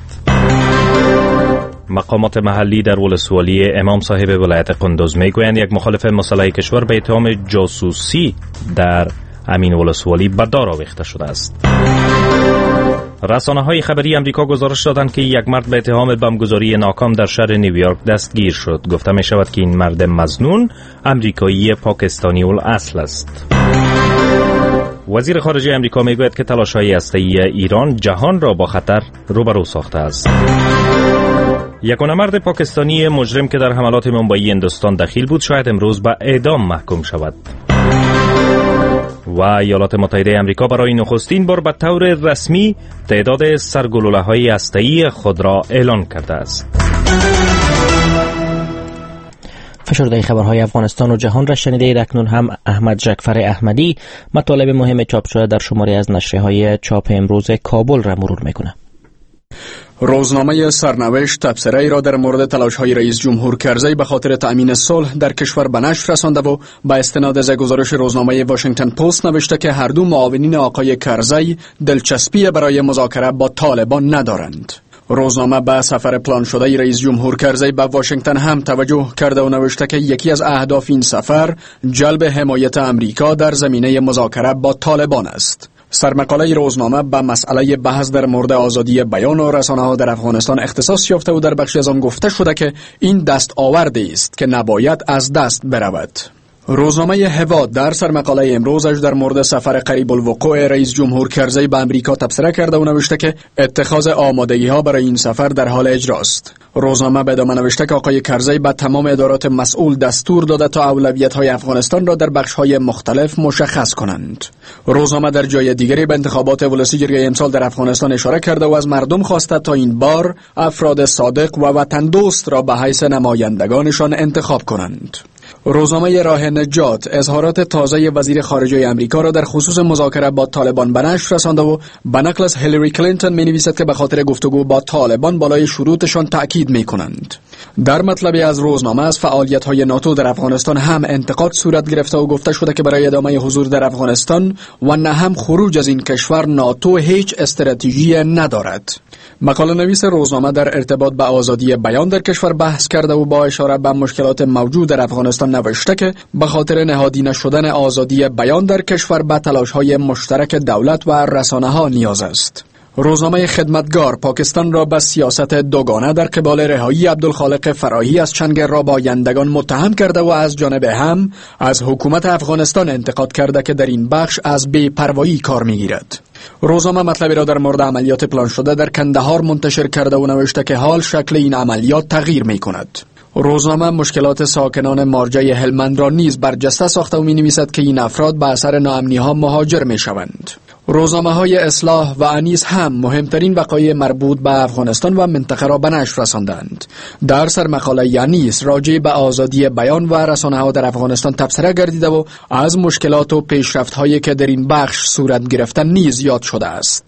مقامات محلی در ولسوالی امام صاحب ولایت قندوز میگویند یک مخالف مسلح کشور به اتهام جاسوسی در امین ولسوالی به دار آویخته شده است. رسانه‌های خبری آمریکا گزارش دادند که یک مرد به اتهام بمبگذاری ناکام در شهر نیویورک دستگیر شد. گفته می شود که این مرد مظنون آمریکایی پاکستانی الاصل است. وزیر خارجه آمریکا میگوید که تلاش‌های هسته‌ای ایران جهان را با خطر روبرو ساخته است. یک مرد پاکستانی مجرم که در حملات منبعی هندوستان دخیل بود شاید امروز به اعدام محکوم شود. و ایالات متحده آمریکا برای نخستین بار به طور رسمی تعداد سرگلوله‌های هسته‌ای خود را اعلان کرده است. فشرده خبرهای افغانستان و جهان را شنیدید. اکنون هم احمد جعفر احمدی مطالب مهم چاپ شده در شماری از نشریه‌های چاپ امروز کابل را مرور می‌کند. روزنامه سرنوشت تبصره‌ای را در مورد تلاش‌های رئیس جمهور کرزی به خاطر تأمین صلح در کشور به نشر رسانده و با استناد از گزارش روزنامه واشنگتن پست نوشته که هر دو معاونین آقای کرزی دلچسپی برای مذاکره با طالبان ندارند. روزنامه به سفر پلان شده رئیس جمهور کرزی به واشنگتن هم توجه کرده و نوشته که یکی از اهداف این سفر جلب حمایت امریکا در زمینه مذاکره با طالبان است. سرمقاله روزنامه به مسئله بحث در مورد آزادی بیان و رسانه‌ها در افغانستان اختصاص یافته و در بخشی از آن گفته شده که این دستاوردی است که نباید از دست برود. روزنامه هوا در سرمقاله امروزش در مورد سفر قریب الوقوع رئیس جمهور کرزی به امریکا تبصره کرده و نوشته که اتخاذ آمادگی‌ها برای این سفر در حال اجراست. روزنامه به ادامه نوشته که آقای کرزی به تمام ادارات مسئول دستور داده تا اولویت‌های افغانستان را در بخش‌های مختلف مشخص کنند. روزنامه در جای دیگری به انتخابات ولسی جرگه امسال در افغانستان اشاره کرده و از مردم خواسته تا این بار افراد صادق و وطن دوست را به حیث نمایندگانشان انتخاب کنند. روزنامه راه نجات اظهارات تازه وزیر خارجه آمریکا را در خصوص مذاکره با طالبان به نشر رسانده و به نقل از هیلاری کلینتون می‌نویسد که به خاطر گفتگو با طالبان بالای شروطشان تأکید می‌کنند. در مطلبی از روزنامه از فعالیت‌های ناتو در افغانستان هم انتقاد صورت گرفته و گفته شده که برای ادامه حضور در افغانستان و نه هم خروج از این کشور ناتو هیچ استراتژی ندارد. مقاله نویس روزنامه در ارتباط به آزادی بیان در کشور بحث کرده و با اشاره به مشکلات موجود در افغانستان نوشته که به خاطر نهادینه شدن آزادی بیان در کشور به تلاش‌های مشترک دولت و رسانه‌ها نیاز است. روزنامه خدمتگار پاکستان را به سیاست دوگانه در قبال رهایی عبدالخالق فراهی از چنگرآبایندگان متهم کرده و از جانب هم از حکومت افغانستان انتقاد کرده که در این بخش از بی‌پروایی کار می‌گیرد. روزنامه مطلبی را در مورد عملیات پلان شده در کندهار منتشر کرده و نوشته که حال شکل این عملیات تغییر می‌کند. روزنامه مشکلات ساکنان مارجه هلمند را نیز برجسته ساخته و می‌نویسد که این افراد به اثر ناامنی‌ها مهاجر می‌شوند. روزنامه‌های اصلاح و انیس هم مهمترین وقایع مربوط به افغانستان و منطقه را به نشر رساندند. در سرمقاله انیس راجع به آزادی بیان و رسانه‌ها در افغانستان تبصره گردیده و از مشکلات و پیشرفت‌هایی که در این بخش صورت گرفتن نیز یاد شده است.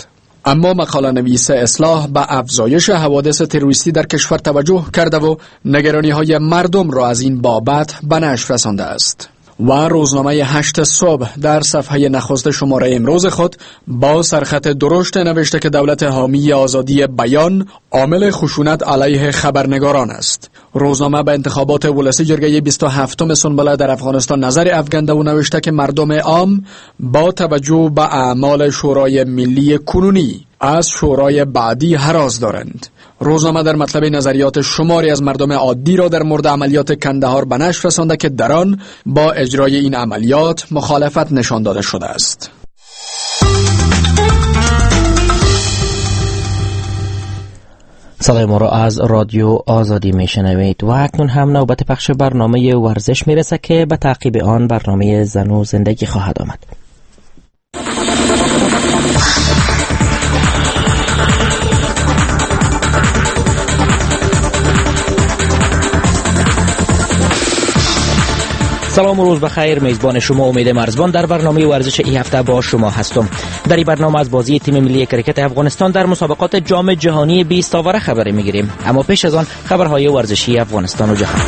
اما مقاله نویس اصلاح به افزایش حوادث تروریستی در کشور توجه کرده و نگرانی‌های مردم را از این بابت به نشر رسانده است. و روزنامه 8 صبح در صفحه نخست شماره امروز خود با سرخط درشت نوشته که دولت حامی آزادی بیان عامل خشونت علیه خبرنگاران است. روزنامه به انتخابات ولسی جرگه 27 سنبله در افغانستان نظر افکنده و نوشته که مردم عام با توجه به اعمال شورای ملی کنونی از شورای بعدی هراس دارند. روزنامه در مطلب نظریات شماری از مردم عادی را در مورد عملیات کندهار به نشر رسانده که در آن با اجرای این عملیات مخالفت نشان داده شده است. صدای ما را از رادیو آزادی میشنوید و اکنون هم نوبت پخش برنامه ورزش میرسه که به تعقیب آن برنامه زن و زندگی خواهد آمد. سلام و روز بخیر. میزبان شما امید مرزبان در برنامه ورزش این هفته با شما هستم. در این برنامه از بازی تیم ملی کرکت افغانستان در مسابقات جام جهانی 20 آوره خبری میگیریم، اما پیش از آن خبرهای ورزشی افغانستان و جهان.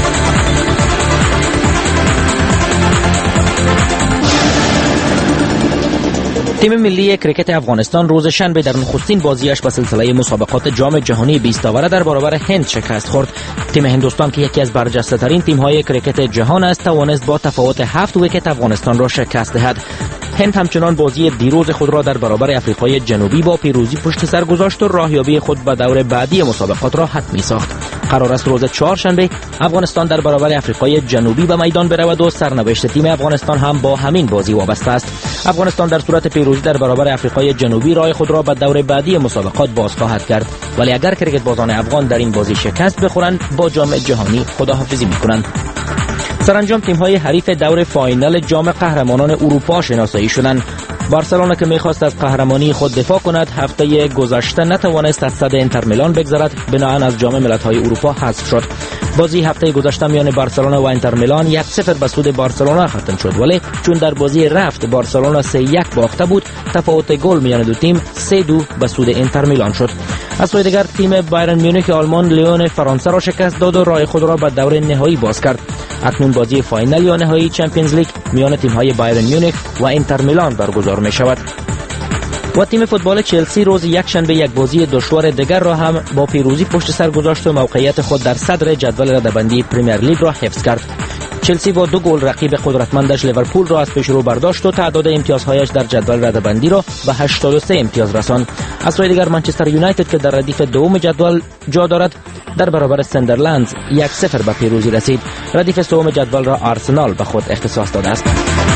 تیم ملی کرکت افغانستان روز شنبه در نخستین بازیش به سلسله مسابقات جام جهانی 20 آوره در برابر هند شکست خورد. تیم هندوستان که یکی از برجسته‌ترین تیم‌های کرکت جهان است توانست با تفاوت 7 ویکت افغانستان را شکست دهد. هند همچنان بازی دیروز خود را در برابر آفریقای جنوبی با پیروزی پشت سر گذاشت و راهیابی خود به دور بعدی مسابقات را حتمی ساخت. قرار است روز چهارشنبه افغانستان در برابر آفریقای جنوبی به میدان برود و سرنوشت تیم افغانستان هم با همین بازی وابسته است. افغانستان در صورت پیروزی در برابر آفریقای جنوبی راه خود را به دور بعدی مسابقات باز خواهد کرد، ولی اگر کرکت بازان افغان در این بازی شکست بخورند با جام جهانی خداحافظی می‌کنند. سرانجام تیم‌های حریف دور فاینال جام قهرمانان اروپا شناسایی شدند. بارسلونا که می‌خواست از قهرمانی خود دفاع کند هفته گذشته نتوانست از صد اینتر میلان بگذرد، بناهن از جام ملت‌های اروپا حذف شد. بازی هفته گذشته میان بارسلونا و اینتر میلان 1-0 به سود بارسلونا ختم شد، ولی چون در بازی رفت بارسلونا 3-1 باخته بود، تفاوت گل میان دو تیم 3-2 به سود اینتر میلان شد. از سوی دیگر تیم بایرن میونیک آلمان لیون فرانسه را شکست داد و راه خود را به دور نهایی باز کرد. اکنون بازی فاینال یا نهایی چمپیونز لیگ میان تیم‌های بایرن میونیک و اینتر میلان برگزار می شود. و تیم فوتبال چلسی روز یکشنبه یک بازی دشوار دیگر را هم با پیروزی پشت سر گذاشت و موقعیت خود در صدر جدول رده‌بندی پریمیر لیگ را حفظ کرد. چلسی با 2 گل رقیب قدرتمندش لیورپول را از پیشرو برداشت و تعداد امتیازهایش در جدول رده‌بندی را به 83 امتیاز رساند. از سوی دیگر منچستر یونایتد که در ردیف دوم جدول جا دارد در برابر سندرلند 1-0 به پیروزی رسید. ردیف سوم جدول را آرسنال به خود اختصاص داده است.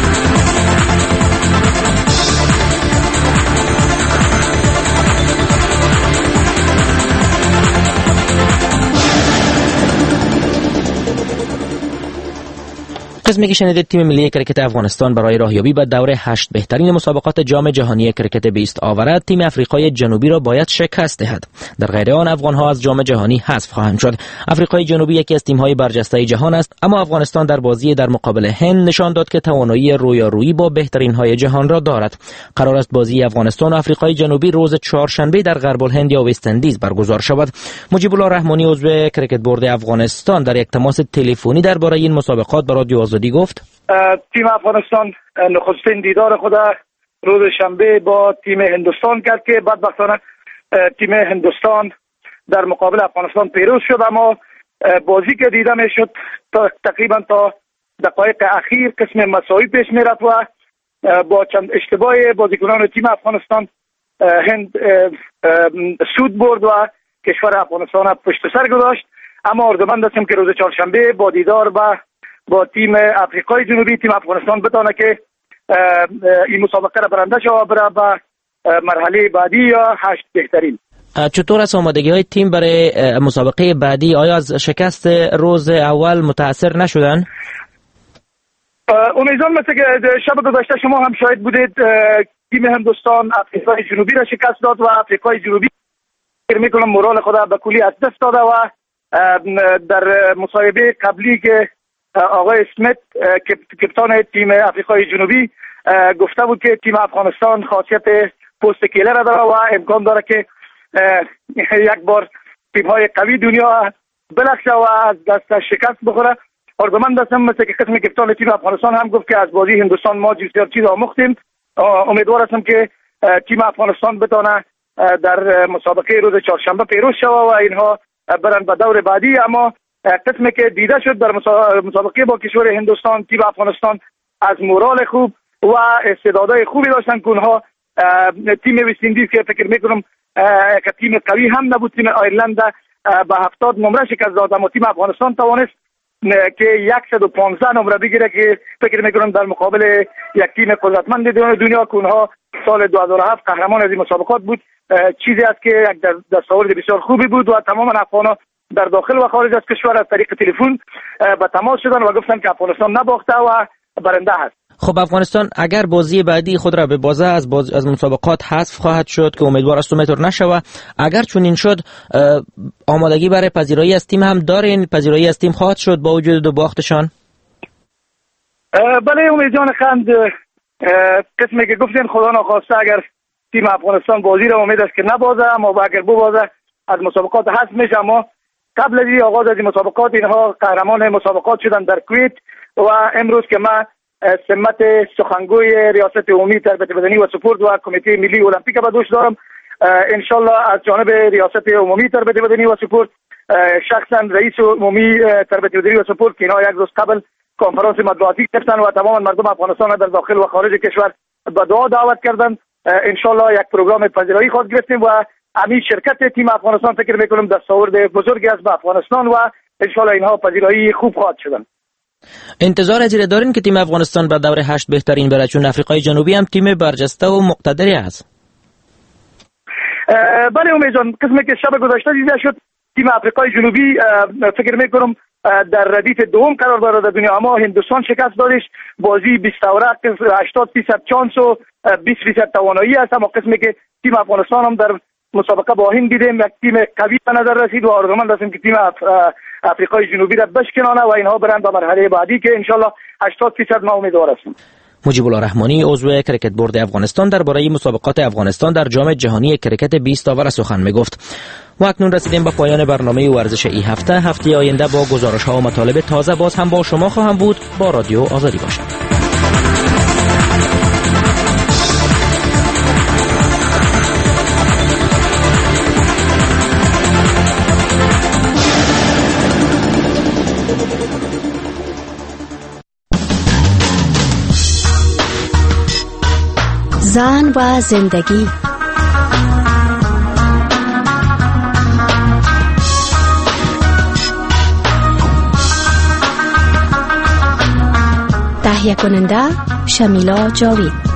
قسمی که شنیدید تیم ملی کرکت افغانستان برای راهیابی به دور 8 بهترین مسابقات جام جهانی کرکت 20 آوره تیم آفریقای جنوبی را باید شکست دهد. در غیر آن افغان‌ها از جام جهانی حذف خواهند شد. آفریقای جنوبی یکی از تیم‌های برجسته جهان است، اما افغانستان در بازی در مقابل هند نشان داد که توانایی رویارویی با بهترین‌های جهان را دارد. قرار است بازی افغانستان و آفریقای جنوبی روز چهارشنبه در غرب الهند یا وست اندیز برگزار شود. مجیب الله رحمانی عضو کرکت بورد افغانستان در یک تماس تلفنی درباره این مسابقات با رادیو آزادی گفت: تیم افغانستان نخستین دیدار خود روز شنبه با تیم هندوستان کرد که بدبختانه تیم هندوستان در مقابل افغانستان پیروز شد، اما بازی که دیده میشد تقریبا تا دقایق اخیر قسم مساوی پیش میرفت و با چند اشتباه بازیکنان تیم افغانستان هند سود برد و کشور افغانستان پشت سر گذاشت. اما آرزومند هستیم که روز چهارشنبه با دیدار با تیم آفریقای جنوبی تیم افغانستان بتونه که این مسابقه را برنده شود بره به مرحله بعدی یا 8 بهترین. چطور است آمادگی‌های تیم برای مسابقه بعدی؟ آیا از شکست روز اول متاثر نشدن؟ امیدوارم مثل که شب گذشته شما هم شاهد بودید تیم هندوستان آفریقای جنوبی را شکست داد و آفریقای جنوبی فکر می‌کنم مورال خود به کلی از دست داده و در مصاحبه قبلی که آقای اسمیت کپتان تیم آفریقای جنوبی گفته بود که تیم افغانستان خاصیت پست کیلر داره و امکان داره که یک بار تیم‌های قوی دنیا بلخشه و از دست شکست بخوره. آرزومند هستم مثل که قسم کپتان تیم افغانستان هم گفت که از بازی هندوستان ما بسیار چیز آموختیم. امیدوار هستم که تیم افغانستان بتونه در مسابقه روز چهارشنبه پیروز شود و اینها برن به دور بعدی. اما قسمی که دیده شد در مسابقه با کشور هندوستان، تیم افغانستان از مورال خوب و استعدادهای خوبی داشتن که اونها تیم وست اندیز که فکر میکنم که تیم قوی هم نبود، تیم آیرلند به 70 نمره شکست داد، اما تیم افغانستان توانست که 115 نمره بگیره که فکر میکنم در مقابل یک تیم قدرتمند دنیا که اونها سال 2007 قهرمان از این مسابقات بود چیزی است که یک دستاورد بسیار خوبی بود و تمام افغان‌ها در داخل و خارج از کشور از طریق تلفن به تماس شدن و گفتن که افغانستان نباخته و برنده هست. خب افغانستان اگر بازی بعدی خود را به بازه از مسابقات حذف خواهد شد که امیدوار است اونطور نشوه، اگر چون این شد آمادگی برای پذیرایی از تیم هم دارین؟ پذیرایی از تیم خواهد شد با وجود دو باختشان؟ بله امید جان خند، قسمی که گفتین خدا نخواسته اگر تیم افغانستان بازی را امید است که نبازه، اما اگر ببازه از مسابقات حذف میشه. اما قبل از آغاز از مسابقات اینها قهرمان مسابقات شدن در کویت و امروز که ما سمت سخنگوی ریاست عمومی تربیت بدنی و سپورت و کمیته ملی المپیک به دوش دارم. انشالله از جانب ریاست عمومی تربیت بدنی و سپورت شخصا رئیس عمومی تربیت بدنی و سپورت که اینها یک روز قبل کنفرانس مطبوعاتی گرفتن و تمام مردم افغانستان در داخل و خارج کشور به دعا دعوت کردن. انشالله یک پروگرام پذیرایی خواهد گرفتیم و همین شرکت تیم افغانستان فکر میکنم دستاورد بزرگی است به افغانستان و انشالله اینها پذیرایی خوب خواهد شدن. انتظار از این دارین که تیم افغانستان به دور 8 بهترین بره، چون افریقای جنوبی هم تیم برجسته و مقتدری است؟ بله امید جان، قسمی که شب گذشته دیده شد تیم افریقای جنوبی فکر میکنم در ردیف دوم قرار داره در دنیا، اما هندوستان شکست دادش. بازی 20 اوره 80% چانس و 20% توانایی است، اما قسمی که تیم افغانستان هم در مسابقه با هند دیدیم یک تیم قوی به نظر رسید و آرزومند هستیم که تیم افریقای جنوبی را بشکنانه و اینها برن به مرحله بعدی که انشالله 80% ما امیدوار هستیم. مجیب الله رحمانی عضو کرکت بورد افغانستان درباره مسابقات افغانستان در جام جهانی کرکت 20 آور سخن میگفت. و اکنون رسیدیم به پایان برنامه ورزش این هفته آینده با گزارش ها و مطالب تازه باز هم با شما خواهم بود. با رادیو آزادی باشید. زن و زندگی. تهیه کننده شمیلا جاوید.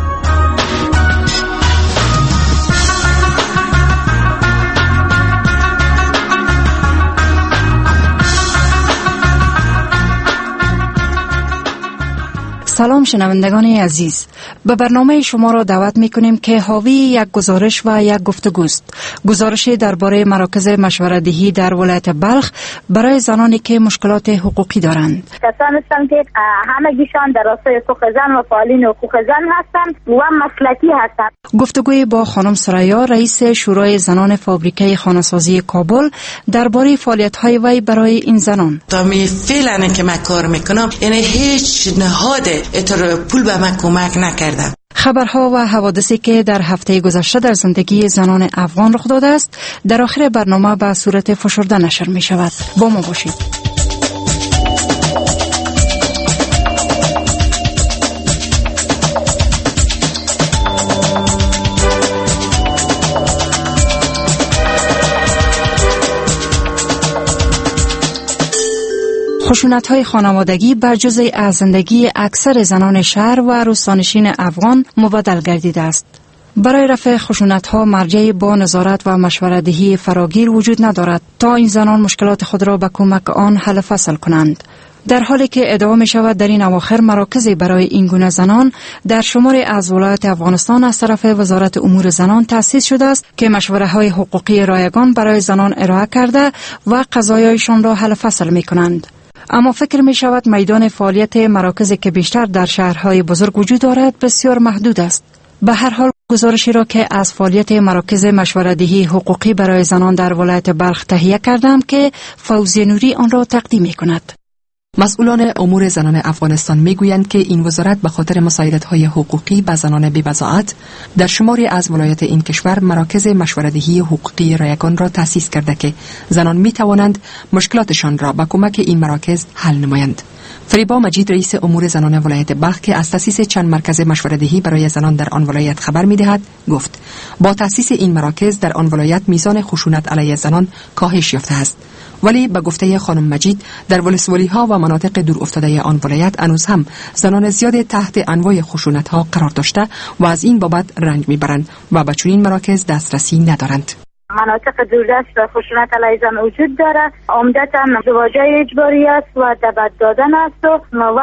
سلام شنوندگان عزیز، به برنامه شما را دعوت می‌کنیم که حاوی یک گزارش و یک گفتگوست. گزارشی درباره مراکز مشوره‌دهی در ولایت بلخ برای زنانی که مشکلات حقوقی دارند. کسان هستند که همگیشان در راستای حقوق زن و فعالین حقوق زن هستند و مسلکی هستند. گفتگوی با خانم سریا رئیس شورای زنان فابریکه خانه‌سازی کابل درباره فعالیت‌های وی برای این زنان. تا فعلا که من کار میکنم یعنی هیچ نهاد اتر پول به من کمک نکردم. خبرها و حوادثی که در هفته گذشته در زندگی زنان افغان رخ داده است در آخر برنامه به صورت فشرده نشر می شود. با ما باشید. خشونت‌های خانوادگی بر جزئی از زندگی اکثر زنان شهر و روستانشین افغان مبدل گردیده است. برای رفع خشونت‌ها مرجعی با نظارت و مشوره‌دهی فراگیر وجود ندارد تا این زنان مشکلات خود را به کمک آن حل فصل کنند. در حالی که ادعا می شود در این اواخر مراکزی برای این گونه زنان در شماری از ولایات افغانستان از طرف وزارت امور زنان تأسیس شده است که مشوره‌های حقوقی رایگان برای زنان ارائه کرده و قضایایشان را حل فصل می کنند. اما فکر می شود میدان فعالیت مراکزی که بیشتر در شهرهای بزرگ وجود دارد بسیار محدود است. به هر حال گزارشی را که از فعالیت مراکز مشوره‌دهی حقوقی برای زنان در ولایت بلخ تهیه کردم که فوزیه نوری آن را تقدیم می‌کند. مسئولان امور زنان افغانستان میگویند که این وزارت به خاطر مساعدت‌های حقوقی به زنان بی‌بضاعت در شماری از ولایات این کشور مراکز مشوره‌دهی حقوقی رایگان را تأسیس کرده که زنان می‌توانند مشکلاتشان را با کمک این مراکز حل نمایند. فریبا مجید رئیس امور زنان ولایت بلخ که از تأسیس چند مرکز مشوره‌دهی برای زنان در آن ولایت خبر می‌دهد گفت با تأسیس این مراکز در آن ولایت میزان خشونت علیه زنان کاهش یافته است. ولی به گفته خانم مجید در ولسوالی‌ها و مناطق دور افتاده آن ولایت هنوز هم زنان زیاد تحت انواع خشونت‌ها قرار داشته و از این بابت رنج می‌برند و به چنین مراکز دسترسی ندارند. مناطق دوردست و خشونت علیه زن وجود داره. عمدتاً ازدواج‌های اجباری است و دعوت دادن است و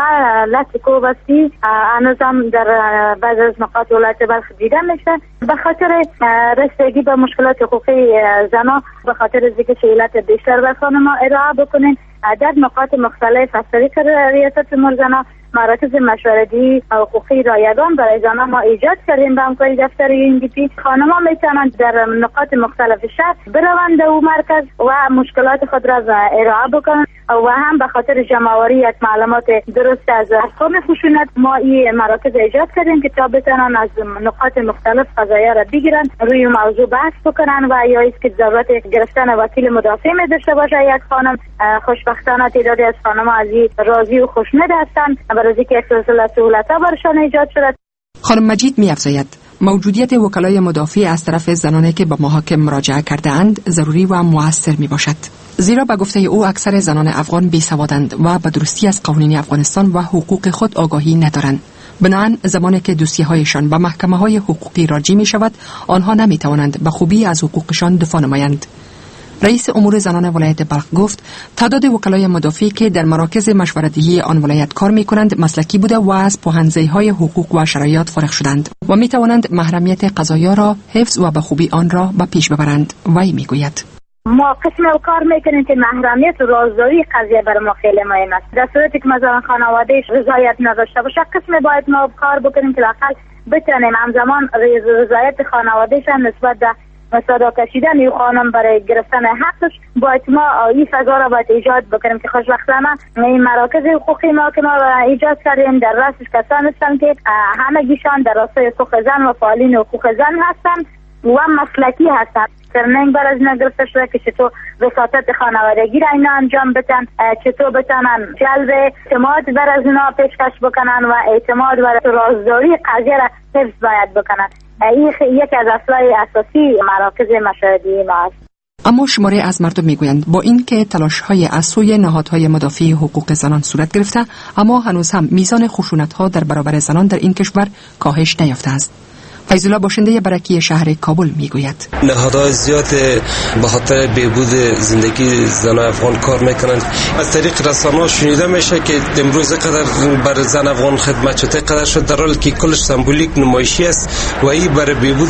لطکوبستی هنوز هم در بعض از نقاط ولایت بلخ دیده میشه. به خاطر رسیدگی به مشکلات حقوقی زنان به خاطر ذکر علت بیشتر به خانم‌ها ارائه بکنین در نقاط مختلف از طریق ریاست امور زنان مراکز مشوره‌دهی حقوقی رایگان برای زنان ما ایجاد کردیم به همکاری دفتر UNDP. خانم‌ها میتونند در نقاط مختلف شهر بروند او مرکز و مشکلات خود را ارائه بکنند و هم به خاطر جمع‌آوری یک معلومات درست از احکام خشونت ما این مراکز ایجاد کردیم که تا بتونن از نقاط مختلف قضایا را بگیرن روی موضوع بحث بکنن و یا است که ضرورت گرفتن وکیل مدافع می داشته باشه یک خانم. خوشبختانه تعدادی از خانم‌ها از این راضی و خوشنود هستند برای که سهولت‌ها برشان ایجاد شده. خانم مجید می‌افزاید موجودیت وکلای مدافع از طرف زنانی که به محاکم مراجعه کرده اند ضروری و مؤثر می باشد. زیرا به گفته او اکثر زنان افغان بیسوادند و به درستی از قوانین افغانستان و حقوق خود آگاهی ندارند. بنابراین زمانی که دوسیه‌هایشان به محکمه‌های حقوقی راجع می شود آنها نمی توانند به خوبی از حقوقشان دفاع نمایند. رئیس امور زنان ولایت بلخ گفت تعداد وکلای مدافعی که در مراکز مشوره‌دهی آن ولایت کار می‌کنند مسلکی بوده و از پوهن‌زی‌های حقوق و شرایط فارغ شدند و می‌توانند محرمیت قضایا را حفظ و به خوبی آن را به پیش ببرند. وی می‌گوید ما قسم کار میکنیم که محرمیت و رازداری قضیه برای ما خیلی مهم است. در صورتی که مثلا خانوادهش رضایت نداشته باشه قسم باید ما کار بکنیم که لااقل بتونیم همزمان رضایت خانوادهش هم نسبت به صدا کشیدن این خانم برای گرفتن حقش باید ما این فضا را باید ایجاد بکنیم که خوشبختانه این مراکز حقوقی ما که ما ایجاد کردیم در راستش کسان هستند که همگیشان در راستای حقوق زن و فعالین حقوق زن هستند و مسلکی هستند. ترنینگ بر از اینا گرفته شده که چطور وساطت خانوادگی را اینا انجام بدن، چطور بتونن جلب اعتماد بر از اینا پیشکش بکنن و اعتماد بر رازداری قضیه را حفظ باید بکنن. این یکی از اصلای اساسی مراکز مشاهده‌ای ما است. اما شماری از مردم میگویند با اینکه تلاش‌های از سوی نهادهای مدافع حقوق زنان صورت گرفته اما هنوز هم میزان خشونت‌ها در برابر زنان در این کشور کاهش نیافته است. فیض‌الله باشنده برکی شهر کابل میگوید نهادهای زیاد به خاطر بهبود زندگی زنان افغان کار میکنند. از طریق رسانه‌ها شنیده میشه که امروز قدر بر زن افغان خدمت شده قدر شد، در حالی که کلش سمبولیک نمایشی است و این برای بهبود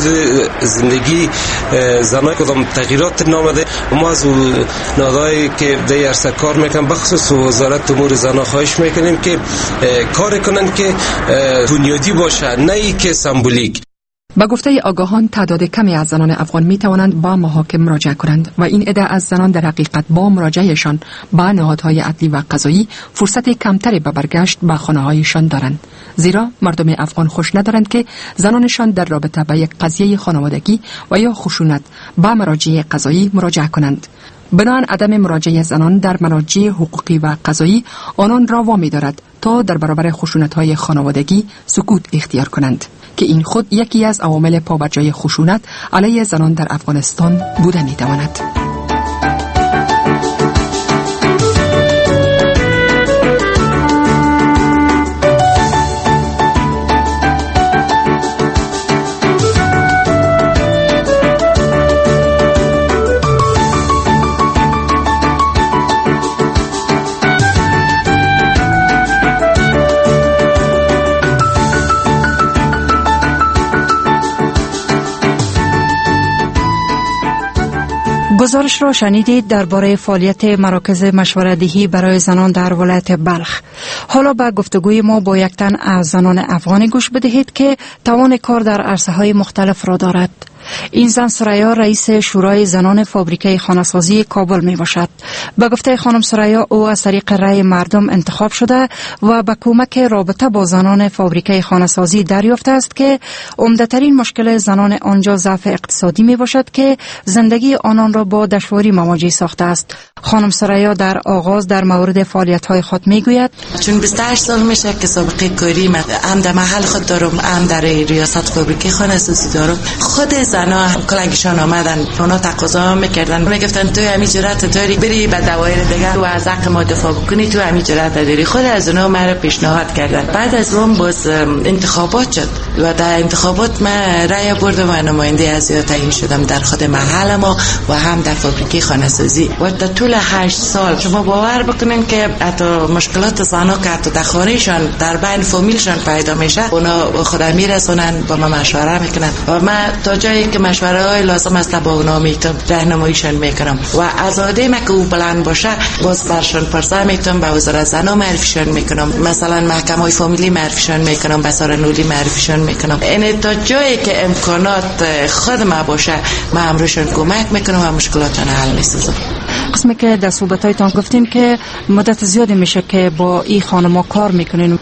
زندگی زنان کدام تغییرات نامده. ما از نهادهایی که در عرصه کار میکنن بخصوص وزارت امور زنان خواهش میکنیم که کار کنن که بنیادی باشه نه ای که سمبولیک. با گفته آگاهان تعداد کمی از زنان افغان می توانند با محاکم مراجعه کنند و این عده از زنان در حقیقت با مراجعهشان با نهادهای عدلی و قضایی فرصت کمتری به برگشت به خانه‌هایشان دارند، زیرا مردم افغان خوش ندارند که زنانشان در رابطه با یک قضیه خانوادگی و یا خشونت با مراجع قضایی مراجعه کنند. بنابراین عدم مراجعه زنان در مراجع حقوقی و قضایی آنان را وامی دارد تا در برابر خشونت‌های خانوادگی سکوت اختیار کنند که این خود یکی از عوامل پابرجای خشونت علیه زنان در افغانستان بوده می‌تواند. گزارش را شنیدید درباره فعالیت مراکز مشوره‌دهی برای زنان در ولایت بلخ. حالا به گفتگوی ما با یک تن از زنان افغانی گوش بدهید که توان کار در عرصه‌های مختلف را دارد. این زن سریا رئیس شورای زنان فابریکه خانه‌سازی کابل می باشد. به گفته خانم سریا، او از طریق رأی مردم انتخاب شده و به کمک رابطه با زنان فابریکه خانه‌سازی دریافته است که عمده‌ترین مشکل زنان آنجا ضعف اقتصادی می باشد که زندگی آنان را با دشواری مواجه ساخته است. خانم سریا در آغاز در مورد فعالیت‌های خود می گوید: چون 28 سال میشه که سابقه کاری هم در محل خود دارم، هم در ریاست فابریکه خانه‌سازی دارم. خود زنا کلنگشان آمدن، اونا تقاضا میکردن، میگفتن تو همین جرأت داری بری به دوایر دیگه و از حق ما دفاع بکنی، تو همین جرأت داری. خود از اونا مرا پیشنهاد کردن. بعد از اون باز انتخابات شد و در انتخابات من رأی بردم و نماینده از تعیین شدم در خود محل ما و هم در فابریکه خانه‌سازی. و در طول 8 سال شما باور بکنین که حتی مشکلات زنا که حتی در خانه‌شان در بین فامیلشان پیدا میشه، اونا خودم میرسونن، با ما مشوره میکنن و من تا جایی که مشوره های لازم است با اونا میتونم راهنماییشان میکنم و آزادی ما که او بلند باشه باز برشان پرسه میتونم، به وزارت زنا معرفیشان میکنم، مثلا محکمه های فامیلی معرفیشان میکنم، به سارنولی معرفیشان میکنم. یعنی تا جایی که امکانات خود ما باشه ما امروشان کمک میکنم و مشکلاتان حل میسازم. قسمی که در صحبتایتان گفتین که مدت زیادی میشه که با این خانم‌ها کار میکنین،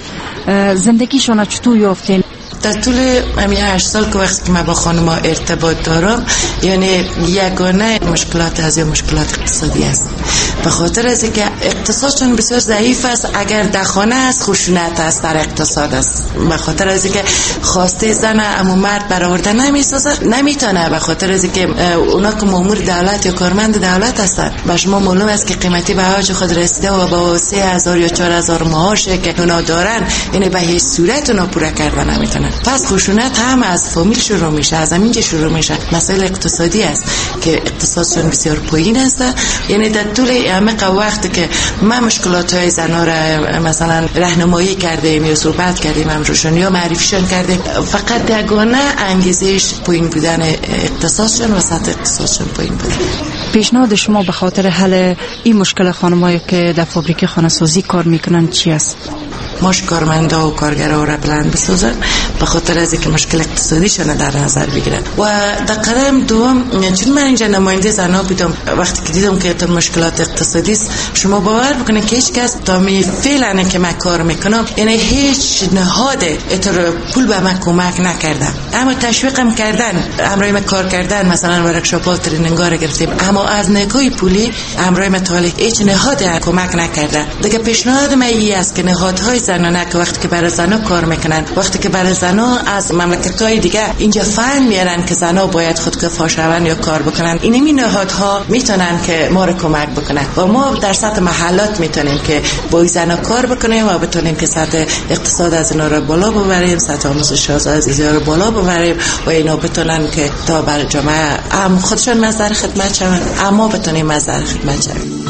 زندگیشون چطور یافتین؟ در طول همین 8 سال که وقتی که من با خانم‌ها ارتباط دارم، یعنی یگانه مشکلات از مشکلات اقتصادی است. به خاطر از اینکه اقتصادشون بسیار ضعیف است، اگر در خانه است خشونت است، در اقتصاد است. به خاطر از اینکه خواسته زن اما مرد برآورده نمیتونه، به خاطر از اینکه اونا که مأمور دولت یا کارمند دولت هستند. به شما معلوم است که قیمتی به اوج خود رسیده و با 3000 یا 4000 معاشی که اونا دارن، یعنی به هیچ صورت اونا پورا کردن نمیتونن. پس خشونت هم از فامیل شروع میشه، از همینجا شروع میشه. مسائل اقتصادی است که اقتصادشون بسیار پایین است. یعنی در طول عمیق وقتی که ما مشکلات های زنا را مثلا راهنمایی کردیم یا صحبت کردیم، امروشون یا معرفیشون کردیم، فقط یگانه انگیزش پایین بودن اقتصادشون و سطح اقتصادشون پایین بودن. پیشنهاد شما به خاطر حل این مشکل خانمایی که در فابریکه خانه‌سازی کار میکنن چی است؟ ماش کارمندا و کارگرها را بلند بسازن، به خاطر از اینکه مشکل اقتصادیشون در نظر بگیرن. و در قدم دوم، چون من اینجا نماینده زنا بودم، وقتی که دیدم که مشکلات اقتصادی است، شما باور بکنید که هیچ کس تا فعلا که من کار میکنم، یعنی هیچ نهاد اتر پول به من کمک نکردم، اما تشویقم کردن، امرای من کار کردن، مثلا ورکشاپ ها ترینینگ‌ها را گرفتیم، اما از نگاه پولی امرای من تا هیچ نهاد کمک نکرده. دیگه پیشنهاد من این است که نهادهای زنانه که وقتی که برای زنا کار میکنن، وقتی که برای زنا از مملکت‌های دیگه اینجا فهم میارن که زنا باید خودکفا شون یا کار بکنن، این نهادها میتونن که ما رو کمک بکنن و ما در سطح محلات میتونیم که با زنا کار بکنیم و بتونیم که سطح اقتصاد از اینا رو بالا ببریم، سطح آموزش از اینا رو بالا ببریم و اینا بتونن که تا بر جامعه هم خودشون مصدر خدمت شون، اما بتونیم مصدر خدمت شون.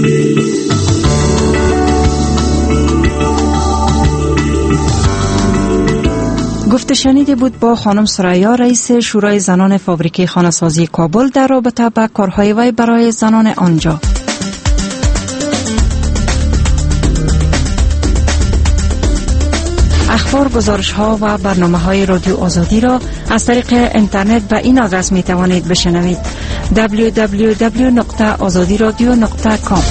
گفته شنیده بود با خانم سریا رئیس شورای زنان فابریکه خانه‌سازی کابل در رابطه با کارهای وی برای زنان آنجا. اخبار، گزارش‌ها و برنامه‌های رادیو آزادی را از طریق اینترنت به این آدرس می‌توانید بشنوید: www.azadiradio.com.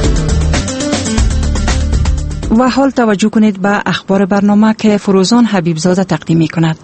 و حال توجه کنید به اخبار برنامه که فروزان حبیبزاده تقدیم می‌کند.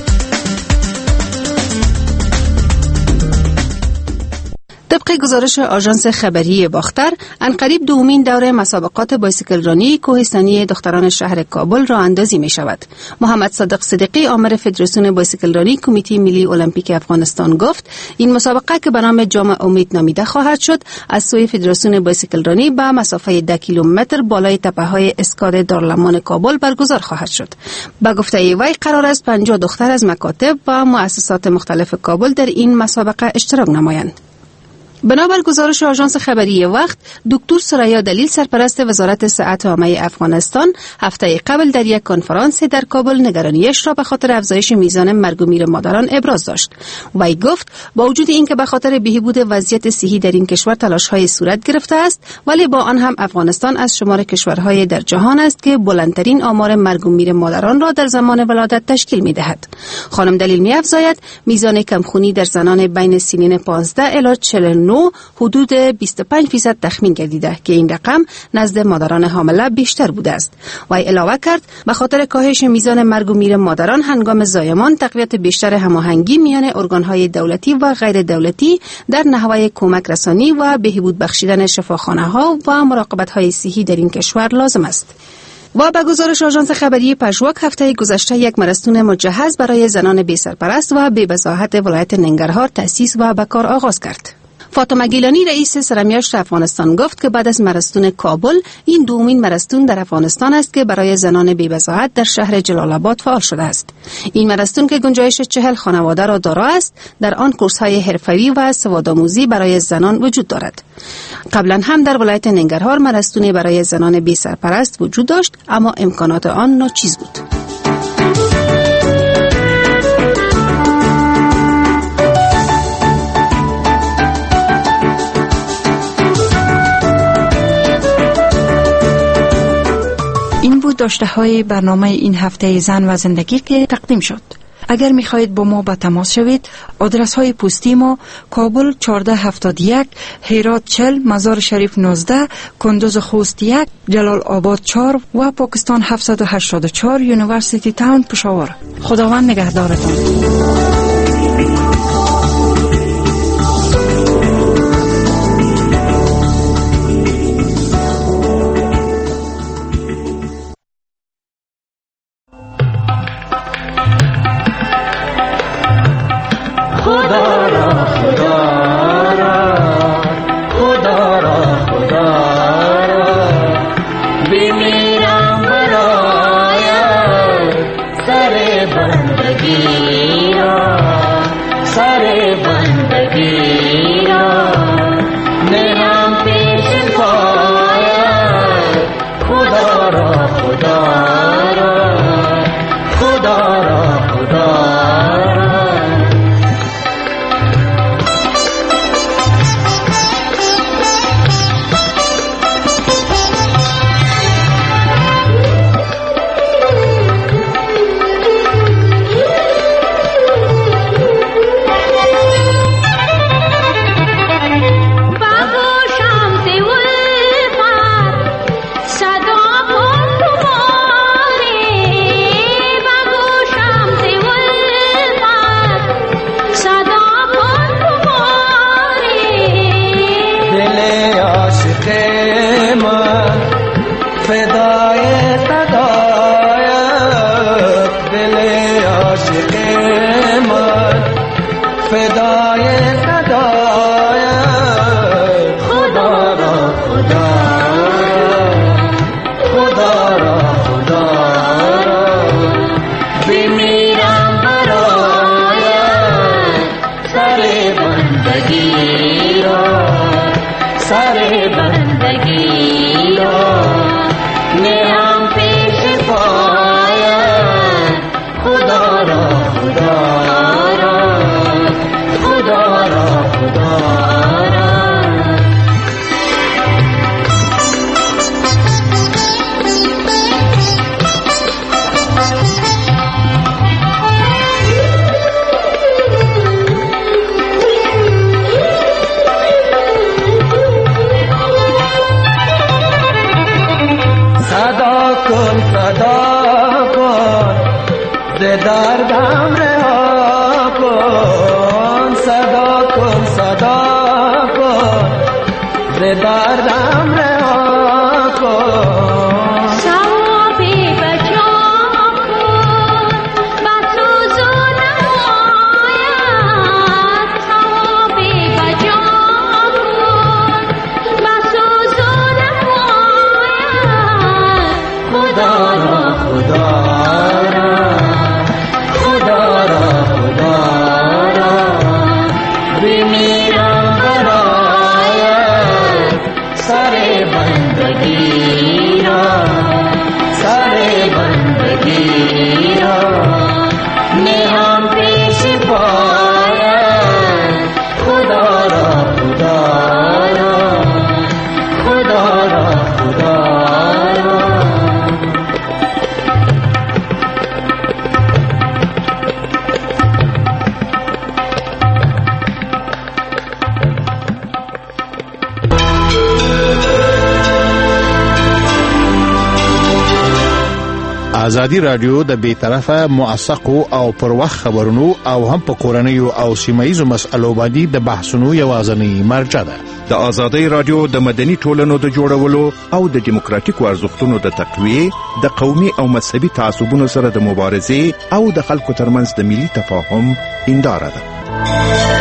طبق گزارش آژانس خبری باختر، عنقریب دومین دوره مسابقات بایسیکل رانی کوهستانی دختران شهر کابل راه اندازی می شود. محمد صادق صدیقی، آمر فدراسیون بایسیکل رانی کمیته ملی المپیک افغانستان گفت این مسابقه که به نام جام امید نامیده خواهد شد، از سوی فدراسیون بایسیکل رانی به مسافه 10 کیلومتر بالای تپه‌های اسکاد دارالمان کابل برگزار خواهد شد. با گفته وی قرار است 50 دختر از مکاتب و مؤسسات مختلف کابل در این مسابقه اشتراک نمایند. بنابر گزارش آژانس خبری وقت، دکتر ثریا دلیل سرپرست وزارت صحت عامه افغانستان هفته قبل در یک کنفرانس در کابل نگرانیش را به خاطر افزایش میزان مرگ و میر مادران ابراز داشت. وی گفت با وجود اینکه به خاطر بهبود وضعیت صحی در این کشور تلاش‌های صورت گرفته است، ولی با آن هم افغانستان از شمار کشورهای در جهان است که بلندترین آمار مرگ و میر مادران را در زمان ولادت تشکیل می‌دهد. خانم دلیل می‌افزاید میزان کمخونی در زنان بین سنین 15 الی 49 حدود 25% تخمین گردیده که این رقم نزد مادران حامله بیشتر بوده است. و علاوه کرد به خاطر کاهش میزان مرگ و میر مادران هنگام زایمان، تقویت بیشتر هماهنگی میان ارگانهای دولتی و غیر دولتی در نحوه کمک رسانی و بهبود بخشیدن شفاخانه‌ها و مراقبت‌های صحی در این کشور لازم است. و به گزارش آژانس خبری پژواک هفته گذشته یک مرستون مجهز برای زنان بی سرپرست و بی بضاعت ولایت ننگرهار تأسیس و به کار آغاز کرد. فاطمه گیلانی رئیس سرمیاشت افغانستان گفت که بعد از مرستون کابل این دومین مرستون در افغانستان است که برای زنان بی بضاعت در شهر جلال آباد فعال شده است. این مرستون که گنجایش 40 خانواده را دارا است، در آن کورس‌های حرفه‌ای و سوادآموزی برای زنان وجود دارد. قبلا هم در ولایت ننگرهار مرستونی برای زنان بی سرپرست وجود داشت، اما امکانات آن ناچیز بود. این بود داشته های برنامه این هفته زن و زندگی که تقدیم شد. اگر میخواهید با ما به تماس شوید، آدرس های پستی ما: کابل 1471، هرات 40، مزار شریف 19، کندوز خوست 1، جلال آباد 4 و پاکستان 784، یونیورسیتی تاون پشاور. خداوند نگهدارتان. میرم برای ازادي رادیو د بیطرفه موثقو او پر وخت خبرونو او هم په کورنیو او سیمایي مسایلو باندې د بحثونو یوازنی مرجع ده. د ازادي رادیو د مدني ټولنو د جوړولو او د دیموکراتیکو ارزښتونو د تقویه، د قومي او مذهبي تعصبونو سره د مبارزې او د خلکو ترمنځ د ملي تفاهم هنداره ده.